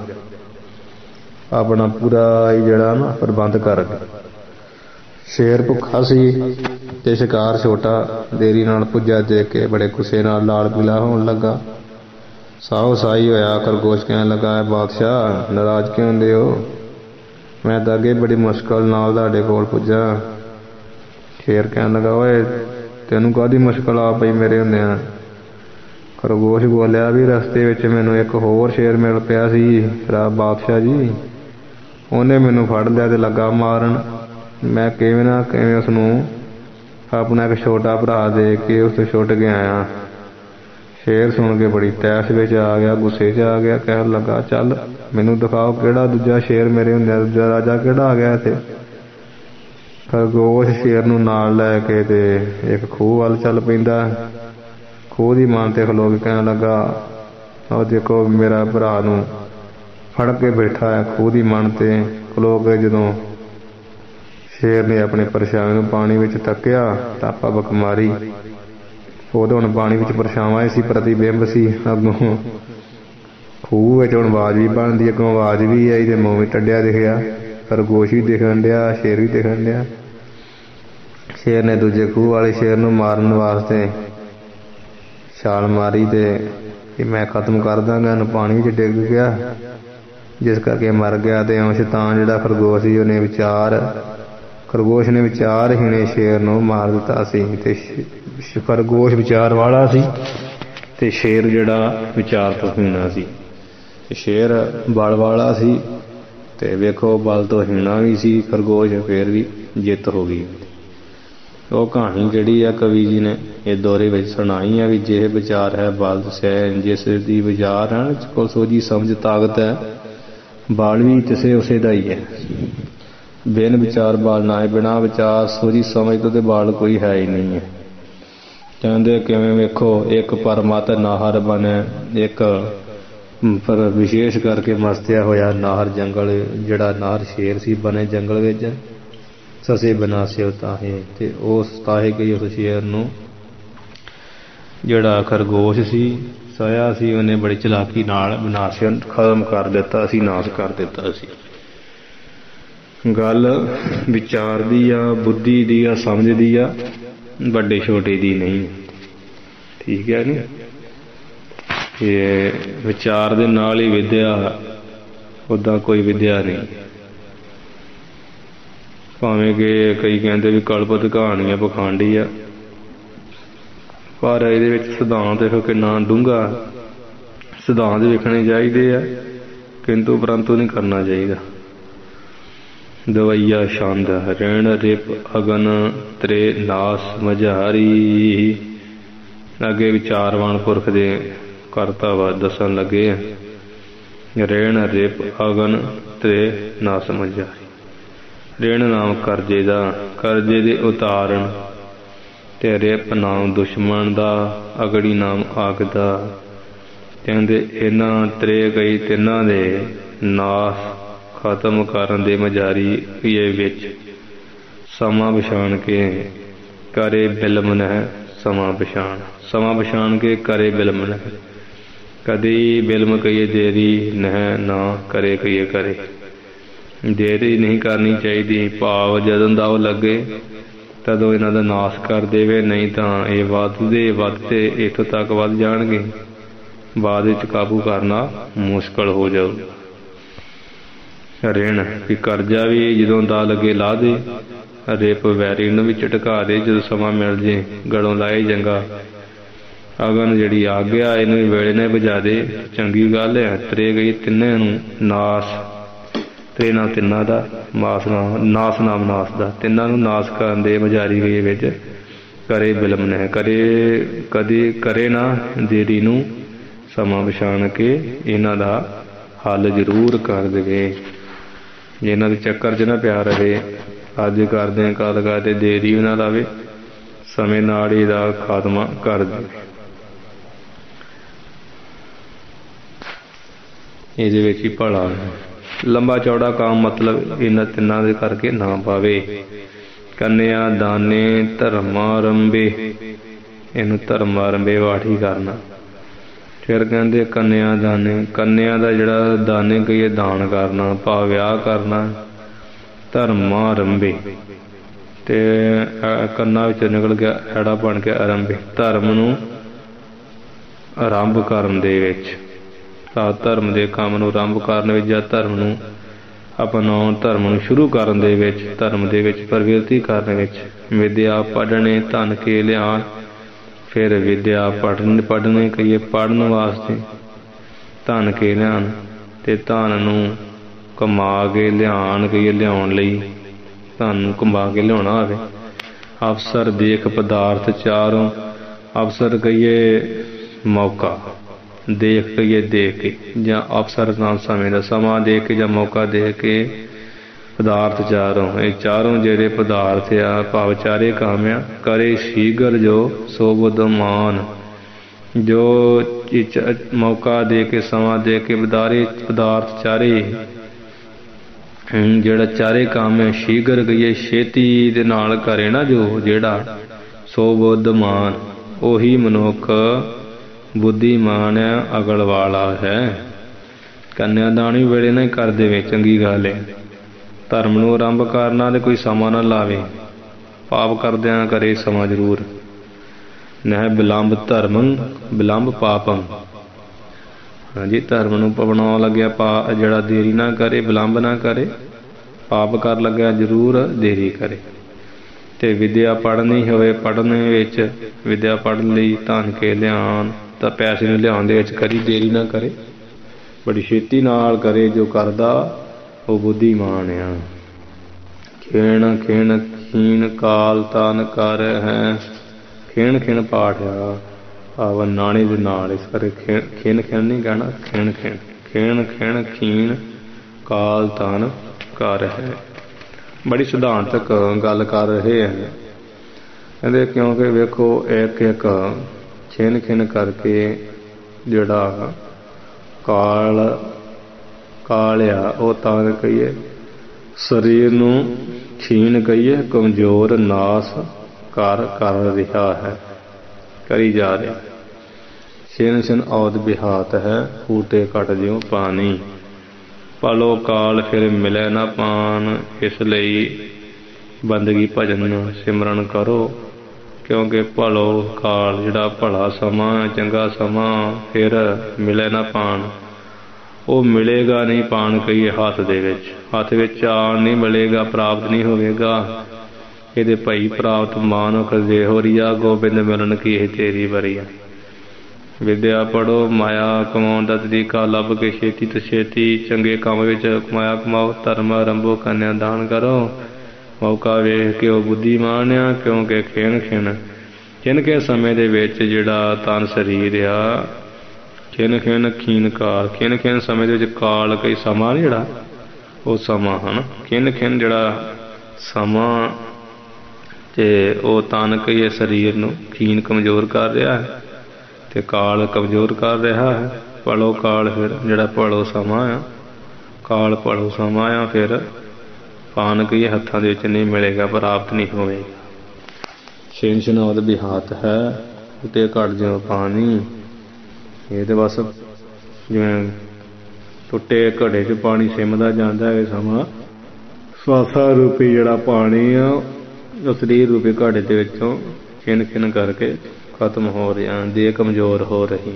[SPEAKER 1] ਆਪਣਾ ਪੂਰਾ ਹੀ ਜਿਹੜਾ ਨਾ ਪ੍ਰਬੰਧ ਕਰ ਗਿਆ। ਸ਼ੇਰ ਭੁੱਖਾ ਸੀ ਤੇ ਸ਼ਿਕਾਰ ਛੋਟਾ ਦੇਰੀ ਨਾਲ ਪੁੱਜਾ ਦੇਖ ਕੇ ਬੜੇ ਗੁੱਸੇ ਨਾਲ ਲਾਲ ਪੀਲਾ ਹੋਣ ਲੱਗਾ। ਸਾਹੋ ਸਾਈ ਹੋਇਆ। ਖਰਗੋਸ਼ ਕਹਿਣ ਲੱਗਾ ਬਾਦਸ਼ਾਹ ਨਾਰਾਜ਼ ਕਿਉਂ ਹੁੰਦੇ ਹੋ? ਮੈਂ ਤਾਂ ਅੱਗੇ ਬੜੀ ਮੁਸ਼ਕਲ ਨਾਲ ਤੁਹਾਡੇ ਕੋਲ ਪੁੱਜਾ। ਸ਼ੇਰ ਕਹਿਣ ਲੱਗਾ ਓਏ ਤੈਨੂੰ ਕਾਹਦੀ ਮੁਸ਼ਕਲ ਆ ਪਈ ਮੇਰੇ ਹੁੰਦਿਆਂ? ਖਰਗੋਸ਼ ਬੋਲਿਆ ਵੀ ਰਸਤੇ ਵਿੱਚ ਮੈਨੂੰ ਇੱਕ ਹੋਰ ਸ਼ੇਰ ਮਿਲ ਪਿਆ ਸੀ ਰਾਹ ਬਾਦਸ਼ਾਹ ਜੀ। ਉਹਨੇ ਮੈਨੂੰ ਫੜ ਲਿਆ ਤੇ ਲੱਗਾ ਮਾਰਨ। ਮੈਂ ਕਿਵੇਂ ਨਾ ਕਿਵੇਂ ਉਸਨੂੰ ਆਪਣਾ ਇੱਕ ਛੋਟਾ ਭਰਾ ਦੇ ਕੇ ਉਸ ਤੋਂ ਛੁੱਟ ਕੇ ਆਇਆ। ਸ਼ੇਰ ਸੁਣ ਕੇ ਬੜੀ ਤੈਸ਼ ਵਿੱਚ ਆ ਗਿਆ ਗੁੱਸੇ 'ਚ ਆ ਗਿਆ। ਕਹਿਣ ਲੱਗਾ ਚੱਲ ਮੈਨੂੰ ਦਿਖਾਓ ਕਿਹੜਾ ਦੂਜਾ ਸ਼ੇਰ ਮੇਰੇ ਹੁੰਦਿਆਂ ਦੂਜਾ ਰਾਜਾ ਕਿਹੜਾ ਆ ਗਿਆ ਇੱਥੇ। ਖਰਗੋਸ਼ ਸ਼ੇਰ ਨੂੰ ਨਾਲ ਲੈ ਕੇ ਤੇ ਇੱਕ ਖੂਹ ਵੱਲ ਚੱਲ ਪੈਂਦਾ। ਖੂਹ ਦੀ ਮਾਂ ਤੇ ਖਲੋ ਕੇ ਕਹਿਣ ਲੱਗਾ ਉਹ ਦੇਖੋ ਮੇਰਾ ਭਰਾ ਨੂੰ ਫੜ ਕੇ ਬੈਠਾ ਹੈ ਖੂਹ ਦੀ ਮਣ ਤੇ ਖਲੋ ਕੇ। ਜਦੋਂ ਸ਼ੇਰ ਨੇ ਆਪਣੇ ਪਰਛਾਵੇਂ ਨੂੰ ਪਾਣੀ ਵਿੱਚ ਤੱਕਿਆ ਤਾਂ ਪਬਕ ਮਾਰੀ। ਉਦੋਂ ਹੁਣ ਪਾਣੀ ਵਿੱਚ ਪਰਛਾਵਾਂ ਸੀ ਪ੍ਰਤੀਬਿੰਬ ਸੀ। ਅੱਗੋਂ ਖੂਹ ਵਿੱਚ ਹੁਣ ਆਵਾਜ਼ ਵੀ ਬਣਦੀ ਅੱਗੋਂ ਆਵਾਜ਼ ਵੀ ਆਈ ਤੇ ਮੂੰਹ ਵੀ ਟੱਡਿਆ ਦਿਖਿਆ। ਖਰਗੋਸ਼ ਵੀ ਦਿਖਣ ਡਿਆ ਸ਼ੇਰ ਵੀ ਦਿਖਣ ਡਿਆ। ਸ਼ੇਰ ਨੇ ਦੂਜੇ ਖੂਹ ਵਾਲੇ ਸ਼ੇਰ ਨੂੰ ਮਾਰਨ ਵਾਸਤੇ ਛਾਲ ਮਾਰੀ ਤੇ ਕਿ ਮੈਂ ਖਤਮ ਕਰ ਦਾਂਗਾ ਇਹਨੂੰ। ਪਾਣੀ ਵਿੱਚ ਡਿੱਗ ਗਿਆ ਜਿਸ ਕਰਕੇ ਮਰ ਗਿਆ। ਤੇ ਉਹ ਸ਼ੈਤਾਨ ਜਿਹੜਾ ਖਰਗੋਸ਼ ਸੀ ਉਹਨੇ ਵਿਚਾਰ ਖਰਗੋਸ਼ ਨੇ ਵਿਚਾਰਹੀਣੇ ਸ਼ੇਰ ਨੂੰ ਮਾਰ ਦਿੱਤਾ ਸੀ ਤੇ ਖਰਗੋਸ਼ ਵਿਚਾਰ ਵਾਲਾ ਸੀ ਤੇ ਸ਼ੇਰ ਜਿਹੜਾ ਵਿਚਾਰ ਤੋਂ ਹੀਣਾ ਸੀ। ਤੇ ਸ਼ੇਰ ਬਲ ਵਾਲਾ ਸੀ ਤੇ ਵੇਖੋ ਬਲ ਤੋਂ ਹੀਣਾ ਵੀ ਸੀ ਖਰਗੋਸ਼ ਫਿਰ ਵੀ ਜਿੱਤ ਹੋ ਗਈ। ਉਹ ਕਹਾਣੀ ਜਿਹੜੀ ਆ ਕਵੀ ਜੀ ਨੇ ਇਹ ਦੋਰੇ ਵਿੱਚ ਸੁਣਾਈ ਆ ਵੀ ਜੇ ਵਿਚਾਰ ਹੈ ਬਲ ਸੈ ਜਿਸ ਦੀ ਵਿਚਾਰ ਹੈ ਕੋਲ ਸੋਝੀ ਸਮਝ ਤਾਕਤ ਹੈ ਬਾਲ ਵੀ ਤਿਸੇ ਉਸੇ ਦਾ ਹੀ ਹੈ। ਬਿਨ ਵਿਚਾਰ ਬਾਲ ਨਾ ਹੈ ਬਿਨਾਂ ਵਿਚਾਰ ਸੋਝੀ ਸਮਝ ਤੋਂ ਤੇ ਬਾਲ ਕੋਈ ਹੈ ਹੀ ਨਹੀਂ ਹੈ। ਕਹਿੰਦੇ ਕਿਵੇਂ ਵੇਖੋ ਇੱਕ ਪਰਮਤ ਨਾਹਰ ਬਣੇ ਇੱਕ ਪਰ ਵਿਸ਼ੇਸ਼ ਕਰਕੇ ਮਸਤਿਆ ਹੋਇਆ ਨਾਹਰ ਜੰਗਲ ਜਿਹੜਾ ਨਾਹਰ ਸ਼ੇਰ ਸੀ ਬਣੇ ਜੰਗਲ ਵਿੱਚ ਸਸੇ ਬਨਾਸਿਓ ਤਾਹੇ ਤੇ ਉਸ ਤਾਹੇ ਗਈ ਉਸ ਸ਼ੇਰ ਨੂੰ ਜਿਹੜਾ ਖਰਗੋਸ਼ ਸੀ ਫਸਾਇਆ ਸੀ ਉਹਨੇ ਬੜੀ ਚਲਾਕੀ ਨਾਲ ਵਿਨਾਸ਼ ਖਤਮ ਕਰ ਦਿੱਤਾ ਸੀ, ਨਾਸ਼ ਕਰ ਦਿੱਤਾ ਸੀ। ਗੱਲ ਵਿਚਾਰ ਦੀ ਆ, ਬੁੱਧੀ ਦੀ ਆ, ਸਮਝ ਦੀ ਆ, ਵੱਡੇ ਛੋਟੇ ਦੀ ਨਹੀਂ। ਠੀਕ ਹੈ ਨੀ? ਇਹ ਵਿਚਾਰ ਦੇ ਨਾਲ ਹੀ ਵਿਦਿਆ, ਉੱਦਾਂ ਕੋਈ ਵਿਦਿਆ ਨਹੀਂ। ਭਾਵੇਂ ਕਿ ਕਈ ਕਹਿੰਦੇ ਵੀ ਕਲਪਤ ਕਹਾਣੀ ਆ, ਪਖੰਡੀ ਆ, ਪਰ ਇਹਦੇ ਵਿੱਚ ਸਿਧਾਂਤ ਦੇਖੋ ਕਿੰਨਾ ਡੂੰਘਾ। ਸਿਧਾਂਤ ਵੇਖਣੇ ਚਾਹੀਦੇ ਆ, ਕਿੰਤੂ ਪ੍ਰੰਤੂ ਨਹੀਂ ਕਰਨਾ ਚਾਹੀਦਾ। ਦਵਈਆ ਛੰਦ ਰੈਣ ਰਿਪ ਅਗਨ ਤ੍ਰੇ ਨਾਸ ਮਝਾਰੀ। ਅੱਗੇ ਵਿਚਾਰਵਾਨ ਪੁਰਖ ਦੇ ਕਰਤਾ ਵਾ ਦੱਸਣ ਲੱਗੇ। ਰੈਣ ਰਿਪ ਅਗਨ ਤ੍ਰੇ ਨਾਸ ਮਝਾਰੀ। ਰੈਣ ਨਾਮ ਕਰਜ਼ੇ ਦਾ, ਕਰਜ਼ੇ ਦੇ ਉਤਾਰਨ, ਤੇ ਰਿਪ ਨਾਮ ਦੁਸ਼ਮਣ ਦਾ, ਅਗੜੀ ਨਾਮ ਅੱਗ ਦਾ। ਕਹਿੰਦੇ ਇਹਨਾਂ ਤ੍ਰੇ ਗਈ ਤਿੰਨਾਂ ਦੇ ਨਾਸ ਖਤਮ ਕਰਨ ਦੇ ਮਝਾਰੀ ਇਹ ਵਿੱਚ ਸਮਾਂ ਪਛਾਣ ਕੇ ਕਰੇ ਬਿਲਮ ਹੈ। ਸਮਾਂ ਪਛਾਣ, ਸਮਾਂ ਪਛਾਣ ਕੇ ਕਰੇ ਬਿਲਮ ਹੈ। ਕਦੀ ਬਿਲਮ ਕਹੀਏ ਦੇਰੀ ਨਹਿ ਨਾ ਕਰੇ ਕਹੀਏ ਕਰੇ। ਦੇਰੀ ਨਹੀਂ ਕਰਨੀ ਚਾਹੀਦੀ, ਭਾਵ ਜਦੋਂ ਦਾ ਉਹ ਲੱਗੇ ਤਦੋਂ ਇਹਨਾਂ ਦਾ ਨਾਸ਼ ਕਰ ਦੇਵੇ, ਨਹੀਂ ਤਾਂ ਇਹ ਵੱਧਦੇ ਵੱਧਦੇ ਇੱਥੋਂ ਤੱਕ ਵੱਧ ਜਾਣਗੇ, ਬਾਅਦ ਵਿੱਚ ਕਾਬੂ ਕਰਨਾ ਮੁਸ਼ਕਲ ਹੋ ਜਾਊ। ਰਿਣ ਵੀ ਕਰਜ਼ਾ ਵੀ ਜਦੋਂ ਦਾ ਲੱਗੇ ਲਾ ਦੇ, ਰਿਪ ਵੈਰੀ ਨੂੰ ਵੀ ਝਟਕਾ ਦੇ ਜਦੋਂ ਸਮਾਂ ਮਿਲ ਜੇ, ਗਲੋਂ ਲਾਏ ਜੰਗਾ। ਅਗਨ ਜਿਹੜੀ ਆਗਿਆ ਇਹਨੂੰ ਵੀ ਵੇਲੇ ਨੇ ਬੁਝਾ ਦੇ, ਚੰਗੀ ਗੱਲ ਹੈ। ਤਰੇ ਗਈ ਤਿੰਨੇ ਨੂੰ ਨਾਸ, ਤਰੇ ਨਾਲ ਤਿੰਨਾਂ ਦਾ, ਮਾਸ ਨਾਮ ਨਾਸ ਨਾਮ ਨਾਸ ਦਾ, ਤਿੰਨਾਂ ਨੂੰ ਨਾਸ ਕਰਨ ਦੇ ਮਝਾਰੀ ਗਈ ਵਿੱਚ ਕਰੇ ਬਿਲਮ ਨੇ। ਕਰੇ ਕਦੇ ਕਰੇ ਨਾ ਦੇਰੀ ਨੂੰ, ਸਮਾਂ ਪਛਾਣ ਕੇ ਇਹਨਾਂ ਦਾ ਹੱਲ ਜ਼ਰੂਰ ਕਰ ਦੇਵੇ। ਜੇ ਇਹਨਾਂ ਦੇ ਚੱਕਰ 'ਚ ਨਾ ਪਿਆ ਰਹੇ, ਅੱਜ ਕਰਦੇ ਕੱਲ੍ਹ ਕਰਦੇ, ਦੇਰੀ ਵੀ ਨਾ ਲਾਵੇ, ਸਮੇਂ ਨਾਲ ਇਹਦਾ ਖਾਤਮਾ ਕਰ ਦੇਵੇ। ਇਹਦੇ ਵਿੱਚ ਹੀ ਭਲਾ ਲੰਬਾ ਚੌੜਾ ਕੰਮ ਮਤਲਬ ਇਹਨਾਂ ਤਿੰਨਾਂ ਦੇ ਕਰਕੇ ਨਾ ਪਾਵੇ। ਕੰਨਿਆ ਦਾਨੇ ਧਰਮਾਰੰਭੇ, ਇਹਨੂੰ ਧਰਮਾਰੰਭੇ ਵਾਠੀ ਕਰਨਾ। ਫਿਰ ਕਹਿੰਦੇ ਕੰਨਿਆ ਦਾਨੇ, ਕੰਨਿਆ ਦਾ ਜਿਹੜਾ ਦਾਨੇ ਕਹੀਏ ਦਾਨ ਕਰਨਾ, ਭਾਵ ਵਿਆਹ ਕਰਨਾ। ਧਰਮਾਰੰਭੇ ਤੇ ਕੰਨਾਂ ਵਿੱਚ ਨਿਕਲ ਗਿਆ ਐੜਾ ਬਣ ਕੇ ਆਰੰਭੇ, ਧਰਮ ਨੂੰ ਆਰੰਭ ਕਰਨ ਦੇ ਵਿੱਚ, ਤਾਂ ਧਰਮ ਦੇ ਕੰਮ ਨੂੰ ਆਰੰਭ ਕਰਨ ਵਿੱਚ ਜਾਂ ਧਰਮ ਨੂੰ ਅਪਣਾਉਣ, ਧਰਮ ਨੂੰ ਸ਼ੁਰੂ ਕਰਨ ਦੇ ਵਿੱਚ, ਧਰਮ ਦੇ ਵਿੱਚ ਪ੍ਰਵਿਰਤੀ ਕਰਨ ਵਿੱਚ। ਵਿਦਿਆ ਪੜ੍ਹਨੇ ਧਨ ਕੇ ਲਿਆਉਣ, ਫਿਰ ਵਿਦਿਆ ਪੜ੍ਹਨ ਪੜ੍ਹਨੇ ਕਹੀਏ ਪੜ੍ਹਨ ਵਾਸਤੇ, ਧਨ ਕੇ ਲਿਆਉਣ, ਅਤੇ ਧਨ ਨੂੰ ਕਮਾ ਕੇ ਲਿਆਉਣ ਕਹੀਏ ਲਿਆਉਣ ਲਈ, ਧਨ ਨੂੰ ਕਮਾ ਕੇ ਲਿਆਉਣਾ ਹੋਵੇ। ਅਵਸਰ ਦੇਖ ਪਦਾਰਥ ਚਾਰੋਂ, ਅਵਸਰ ਕਹੀਏ ਮੌਕਾ, ਦੇਖ ਕਹੀਏ ਦੇਖ ਕੇ, ਜਾਂ ਅਵਸਰ ਨਾਲ ਸਮੇਂ ਦਾ, ਸਮਾਂ ਦੇਖ ਕੇ ਜਾਂ ਮੌਕਾ ਦੇਖ ਕੇ। ਪਦਾਰਥ ਚਾਰੋਂ, ਇਹ ਚਾਰੋਂ ਜਿਹੜੇ ਪਦਾਰਥ ਆ ਭਾਵ ਚਾਰੇ ਕੰਮ ਆ। ਕਰੇ ਸ਼ੀਗਰ ਜੋ ਸੋ ਬੁੱਧਮਾਨ, ਜੋ ਮੌਕਾ ਦੇ ਕੇ ਸਮਾਂ ਦੇ ਕੇ ਬਦਾਰੇ ਪਦਾਰਥ ਚਾਰੇ, ਜਿਹੜਾ ਚਾਰੇ ਕੰਮ ਹੈ ਸ਼ੀਗਰ ਕਹੀਏ ਛੇਤੀ ਦੇ ਨਾਲ ਕਰੇ ਨਾ ਜੋ ਜਿਹੜਾ, ਸੋ ਬੁੱਧਮਾਨ ਉਹੀ ਮਨੁੱਖ ਬੁੱਧੀਮਾਨ ਹੈ, ਅਕਲ ਵਾਲਾ ਹੈ। ਕੰਨਿਆਦਾਨ ਵੀ ਵੇਲੇ ਨਾਲ ਹੀ ਕਰ ਦੇਵੇ, ਚੰਗੀ ਗੱਲ ਹੈ। ਧਰਮ ਨੂੰ ਆਰੰਭ ਕਰਨਾ ਤੇ ਕੋਈ ਸਮਾਂ ਨਾ ਲਾਵੇ, ਪਾਪ ਕਰਦਿਆਂ ਕਰੇ ਸਮਾਂ ਜ਼ਰੂਰ। ਨਹਿ ਬਿਲੰਬ ਧਰਮੰ ਬਿਲੰਬ ਪਾਪੰ, ਹਾਂਜੀ ਧਰਮ ਨੂੰ ਬਣਾਉਣ ਲੱਗਿਆ ਪਾ ਜਿਹੜਾ ਦੇਰੀ ਨਾ ਕਰੇ, ਬਿਲੰਬ ਨਾ ਕਰੇ। ਪਾਪ ਕਰ ਲੱਗਿਆ ਜ਼ਰੂਰ ਦੇਰੀ ਕਰੇ। ਅਤੇ ਵਿਦਿਆ ਪੜ੍ਹਨੀ ਹੋਵੇ, ਪੜ੍ਹਨ ਵਿੱਚ ਵਿਦਿਆ ਪੜ੍ਹਨ ਲਈ ਧਨ ਕੇ ਲਿਆਉਣ, ਤਾਂ ਪੈਸੇ ਨੂੰ ਲਿਆਉਣ ਦੇ ਵਿੱਚ ਕਦੀ ਦੇਰੀ ਨਾ ਕਰੇ, ਬੜੀ ਛੇਤੀ ਨਾਲ ਕਰੇ। ਜੋ ਕਰਦਾ ਉਹ ਬੁੱਧੀਮਾਨ ਆ। ਖੇਣ ਖਿਣ ਖੀਣ ਕਾਲ ਤਨ ਕਰ ਹੈ, ਖਿਣ ਖਿਣ ਪਾਠ ਆ ਭਾਵ ਨਾਣੇ ਦੇ ਨਾਲ, ਇਸ ਕਰਕੇ ਖਿਣ ਖਿਣ ਨਹੀਂ ਕਹਿਣਾ, ਖਿਣ ਖਿਣ ਖਿਣ ਖਿਣ ਖੀਣ ਕਾਲ ਤਨ ਕਰ ਹੈ। ਬੜੀ ਸਿਧਾਂਤਕ ਗੱਲ ਕਰ ਰਹੇ ਹੈ। ਕਹਿੰਦੇ ਕਿਉਂਕਿ ਵੇਖੋ ਇੱਕ ਇੱਕ ਖਿਣ ਖਿਣ ਕਰਕੇ ਜਿਹੜਾ ਕਾਲ ਕਾਲ ਆ ਉਹ ਤਾਂ ਕਹੀਏ ਸਰੀਰ ਨੂੰ ਖੀਣ ਕਹੀਏ ਕਮਜ਼ੋਰ ਨਾਸ ਕਰ ਕਰ ਰਿਹਾ ਹੈ, ਕਰੀ ਜਾ ਰਿਹਾ। ਛਿਨ ਛਿਨ ਔਦ ਬਿਹਾਤ ਹੈ, ਫੂਟੇ ਘਟ ਜਿਉ ਪਾਣੀ। ਭਲੋ ਕਾਲ ਫਿਰ ਮਿਲੈ ਨਾ ਪਾਨ, ਇਸ ਲਈ ਬੰਦਗੀ ਭਜਨ ਸਿਮਰਨ ਕਰੋ। ਕਿਉਂਕਿ ਭਲੋ ਕਾਲ ਜਿਹੜਾ ਭਲਾ ਸਮਾਂ, ਚੰਗਾ ਸਮਾਂ ਫਿਰ ਮਿਲੇ ਨਾ ਪਾਣ, ਉਹ ਮਿਲੇਗਾ ਨਹੀਂ। ਪਾਣ ਕਹੀਏ ਹੱਥ ਦੇ ਵਿੱਚ, ਹੱਥ ਵਿੱਚ ਆਣ ਨਹੀਂ ਮਿਲੇਗਾ, ਪ੍ਰਾਪਤ ਨਹੀਂ ਹੋਵੇਗਾ। ਇਹਦੇ ਭਾਈ ਪ੍ਰਾਪਤ ਮਾਨੁਖ ਦੇਹੋ ਰੀਆ, ਗੋਬਿੰਦ ਮਿਲਣ ਕੀ ਇਹ ਤੇਰੀ ਵਰੀਆ। ਵਿਦਿਆ ਪੜ੍ਹੋ, ਮਾਇਆ ਕਮਾਉਣ ਦਾ ਤਰੀਕਾ ਲੱਭ ਕੇ ਛੇਤੀ ਤੋਂ ਛੇਤੀ ਚੰਗੇ ਕੰਮ ਵਿੱਚ ਮਾਇਆ ਕਮਾਓ। ਧਰਮ ਆਰੰਭੋ, ਕੰਨਿਆ ਦਾਨ ਕਰੋ। ਮੌਕਾ ਵੇਖ ਕੇ ਉਹ ਬੁੱਧੀਮਾਨ ਆ, ਕਿਉਂਕਿ ਖਿਣ ਖਿਣ ਕਿਨਕੇ ਸਮੇਂ ਦੇ ਵਿੱਚ ਜਿਹੜਾ ਤਨ ਸਰੀਰ ਆ, ਖਿਣ ਖਿਣ ਖੀਨ ਕਾਲ, ਖਿਣ ਖਿਣ ਸਮੇਂ ਦੇ ਵਿੱਚ ਕਾਲ ਕਈ ਸਮਾਂ ਜਿਹੜਾ ਉਹ ਸਮਾਂ ਹਨ। ਖਿਣ ਖਿਣ ਜਿਹੜਾ ਸਮਾਂ ਤੇ ਉਹ ਤਨ ਕਈ ਸਰੀਰ ਨੂੰ ਖੀਨ ਕਮਜ਼ੋਰ ਕਰ ਰਿਹਾ ਹੈ ਤੇ ਕਾਲ ਕਮਜ਼ੋਰ ਕਰ ਰਿਹਾ ਹੈ। ਭਲੋ ਕਾਲ ਫਿਰ ਜਿਹੜਾ ਭਲੋ ਸਮਾਂ ਆ, ਕਾਲ ਭਲੋ ਸਮਾਂ ਆ, ਫਿਰ ਪਾਨ ਕਹੀਏ ਹੱਥਾਂ ਦੇ ਵਿੱਚ ਨਹੀਂ ਮਿਲੇਗਾ, ਪ੍ਰਾਪਤ ਨਹੀਂ ਹੋਵੇਗਾ। ਛਿਨ ਛਿਨ ਔਦ ਬਿਹਾਤ ਹੈ, ਫੂਟੇ ਘਟ ਜਿਉ ਪਾਣੀ। ਇਹ ਤਾਂ ਬਸ ਜਿਵੇਂ ਟੁੱਟੇ ਘੜੇ 'ਚ ਪਾਣੀ ਸਿਮਦਾ ਜਾਂਦਾ ਹੈ, ਸਮਾਂ ਸਵਾਸਾ ਰੂਪੀ ਜਿਹੜਾ ਪਾਣੀ ਆ ਉਹ ਸਰੀਰ ਰੂਪੀ ਘੜੇ ਦੇ ਵਿੱਚੋਂ ਖਿਣ ਖਿਣ ਕਰਕੇ ਖਤਮ ਹੋ ਰਿਹਾ, ਦੇਹ ਕਮਜ਼ੋਰ ਹੋ ਰਹੀ।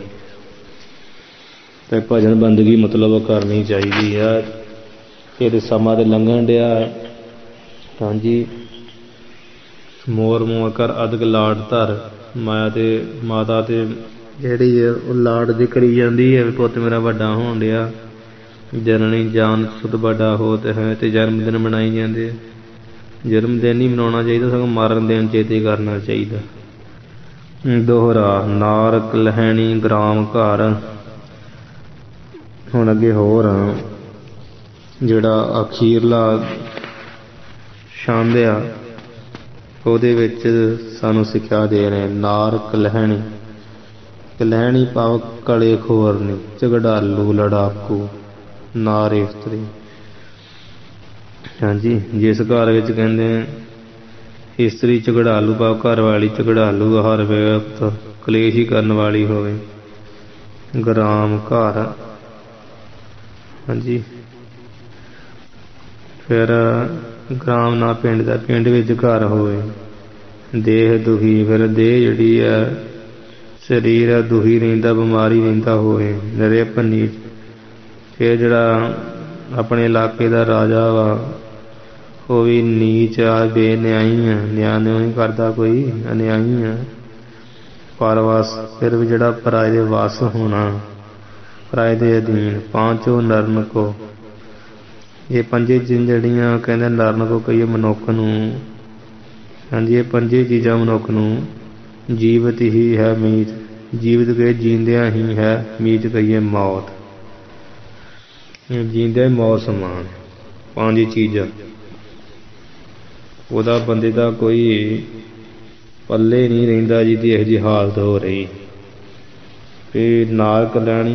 [SPEAKER 1] ਤੇ ਭਜਨ ਬੰਦਗੀ ਮਤਲਬ ਕਰਨੀ ਚਾਹੀਦੀ ਆ। ਇਹਦੇ ਸਮਾਂ ਤੇ ਲੰਘਣ ਡਿਆ। ਹਾਂਜੀ, ਮੋਰ ਮੋਰ ਕਰ ਅਦਕ ਲਾਡ ਧਰ, ਮਾਇਆ ਤੇ ਮਾਤਾ ਤੇ ਜਿਹੜੀ ਹੈ ਉਹ ਲਾਡ ਦੀ ਕਰੀ ਜਾਂਦੀ ਹੈ, ਪੁੱਤ ਮੇਰਾ ਵੱਡਾ ਹੋਣ ਡਿਆ। ਜਨਨੀ ਜਾਨ ਸੁਧ ਵੱਡਾ ਹੋਤ ਹੈ, ਤੇ ਜਨਮ ਦਿਨ ਮਨਾਈ ਜਾਂਦੇ ਆ। ਜਨਮ ਦਿਨ ਹੀ ਮਨਾਉਣਾ ਚਾਹੀਦਾ, ਸਗੋਂ ਮਰਨ ਦਿਨ ਚੇਤੇ ਕਰਨਾ ਚਾਹੀਦਾ। ਦੋਹਰਾ ਨਾਰ ਕਲਹਿਣੀ ਗ੍ਰਾਮ ਘਰ। ਹੁਣ ਅੱਗੇ ਹੋਰ ਜਿਹੜਾ ਅਖੀਰਲਾ ਛੰਦ ਆ, ਉਹਦੇ ਵਿੱਚ ਸਾਨੂੰ ਸਿੱਖਿਆ ਦੇ ਰਹੇ ਨਾਰ ਕਲਹਿਣੀ। ਕਲਹਿਣੀ ਭਾਵ ਕਲੇ ਖੋਰਨੀ, ਝਗੜਾਲੂ ਲੜਾਕੂ ਨਾਰ ਇਸਤਰੀ। ਹਾਂਜੀ, ਜਿਸ ਘਰ ਵਿੱਚ ਕਹਿੰਦੇ ਇਸਤਰੀ ਝਗੜਾਲੂ ਭਾਵ ਘਰ ਵਾਲੀ ਝਗੜਾਲੂ, ਹਰ ਵਕਤ ਕਲੇਸ਼ ਹੀ ਕਰਨ ਵਾਲੀ ਹੋਵੇ। ਗ੍ਰਾਮ ਘਰ। ਹਾਂਜੀ, ਫਿਰ ਗ੍ਰਾਮ ਨਾ ਪਿੰਡ ਦਾ, ਪਿੰਡ ਵਿੱਚ ਘਰ ਹੋਵੇ। ਦੇਹ ਦੁਖੀ, ਫਿਰ ਦੇਹ ਜਿਹੜੀ ਆ ਸਰੀਰ ਆ ਦੁਖੀ ਰਹਿੰਦਾ, ਬਿਮਾਰੀ ਰਹਿੰਦਾ ਹੋਵੇ। ਨਰੇ ਭੰਨੀ, ਫਿਰ ਜਿਹੜਾ ਆਪਣੇ ਇਲਾਕੇ ਦਾ ਰਾਜਾ ਵਾ ਉਹ ਵੀ ਨੀਚ ਆ, ਬੇਨਿਆਈ ਆ, ਨਿਆਂ ਨਹੀਂ ਕਰਦਾ ਕੋਈ, ਅਨਿਆਈ ਆ। ਪਰਵਸ, ਫਿਰ ਵੀ ਜਿਹੜਾ ਪਰਾਏ ਦੇ ਵਸ ਹੋਣਾ, ਪਰਾਏ ਦੇ ਅਧੀਨ। ਪਾਂਚੋ ਨਰਨ ਕੋ, ਇਹ ਪੰਜੇ ਜਿਹੜੀਆਂ ਕਹਿੰਦੇ ਨਰਨ ਕੋ ਕਹੀਏ ਮਨੁੱਖ ਨੂੰ। ਹਾਂਜੀ, ਇਹ ਪੰਜੇ ਚੀਜ਼ਾਂ ਮਨੁੱਖ ਨੂੰ ਜੀਵਤ ਹੀ ਹੈ ਮੀਤ, ਜੀਵਤ ਕਹੀਏ ਜੀਂਦਿਆਂ ਹੀ ਹੈ, ਮੀਤ ਕਹੀਏ ਮੌਤ। ਜੀਂਦਿਆਂ ਮੌਤ ਸਮਾਨ ਪੰਜ ਚੀਜ਼ਾਂ। ਉਹਦਾ ਬੰਦੇ ਦਾ ਕੋਈ ਪੱਲੇ ਨਹੀਂ ਰਹਿੰਦਾ ਜਿਹਦੀ ਇਹੋ ਜਿਹੀ ਹਾਲਤ ਹੋ ਰਹੀ। ਫਿਰ ਨਾਰ ਕਲੈਣੀ,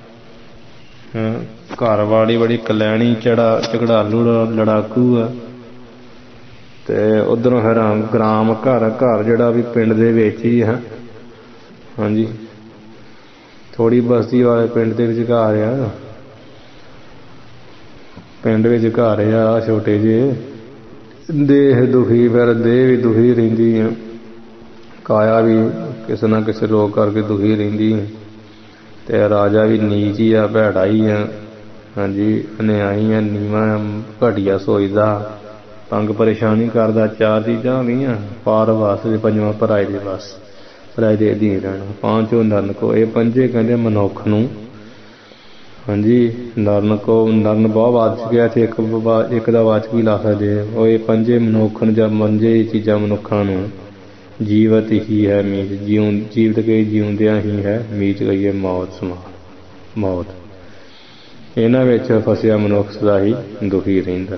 [SPEAKER 1] ਘਰ ਵਾਲੀ ਬੜੀ ਕਲੈਣੀ, ਚੜਾ ਝਗੜਾਲੂ ਲੜਾਕੂ ਆ। ਤੇ ਉੱਧਰੋਂ ਫਿਰ ਗ੍ਰਾਮ ਘਰ, ਘਰ ਜਿਹੜਾ ਵੀ ਪਿੰਡ ਦੇ ਵਿੱਚ ਹੀ ਹੈ। ਹਾਂਜੀ, ਥੋੜ੍ਹੀ ਬਸਤੀ ਵਾਲੇ ਪਿੰਡ ਦੇ ਵਿੱਚ ਘਰ ਆ, ਪਿੰਡ ਵਿੱਚ ਘਰ ਆ ਛੋਟੇ ਜਿਹੇ। ਦੇਹ ਦੁਖੀ, ਫਿਰ ਦੇਹ ਵੀ ਦੁਖੀ ਰਹਿੰਦੀ ਆ, ਕਾਇਆ ਵੀ ਕਿਸੇ ਨਾ ਕਿਸੇ ਰੋਗ ਕਰਕੇ ਦੁਖੀ ਰਹਿੰਦੀ ਹੈ। ਤੇ ਰਾਜਾ ਵੀ ਨੀਚ ਹੀ ਆ, ਭੈੜਾ ਹੀ ਆ। ਹਾਂਜੀ, ਅਨਿਆਈ ਆ, ਨੀਵਾਂ ਘਟੀਆ ਸੋਚਦਾ, ਤੰਗ ਪਰੇਸ਼ਾਨੀ ਕਰਦਾ। ਚਾਰ ਚੀਜ਼ਾਂ ਹੋ ਗਈਆਂ। ਪਾਰ ਵਸ, ਪੰਜਵਾਂ ਪਰਾਏ ਦੇ ਵਸ, ਪਰਾਏ ਦੇ ਅਧੀਨ ਰਹਿਣਾ। ਪਾਂਚੋ ਨਰਨ ਕੋ, ਇਹ ਪੰਜੇ ਕਹਿੰਦੇ ਮਨੁੱਖ ਨੂੰ। ਹਾਂਜੀ, ਨਰਨ ਕੋ, ਨਰਨ ਬਹੁਤ ਵਾਚਕ ਗਿਆ ਤੇ ਇੱਕ ਇੱਕ ਦਾ ਵਾਚਕ ਵੀ ਲਾ ਸਕਦੇ। ਉਹ ਇਹ ਪੰਜੇ ਮਨੁੱਖ ਨੂੰ ਜਾਂ ਪੰਜੇ ਚੀਜ਼ਾਂ ਮਨੁੱਖਾਂ ਨੂੰ ਜੀਵਤ ਹੀ ਹੈ ਮੀਤ, ਜਿਉਂ ਜੀਵਤ ਕਹੀ ਜਿਉਂਦਿਆਂ ਹੀ ਹੈ, ਮੀਤ ਕਹੀਏ ਮੌਤ ਸਮਾਨ, ਮੌਤ। ਇਹਨਾਂ ਵਿੱਚ ਫਸਿਆ ਮਨੁੱਖ ਸਦਾ ਹੀ ਦੁਖੀ ਰਹਿੰਦਾ।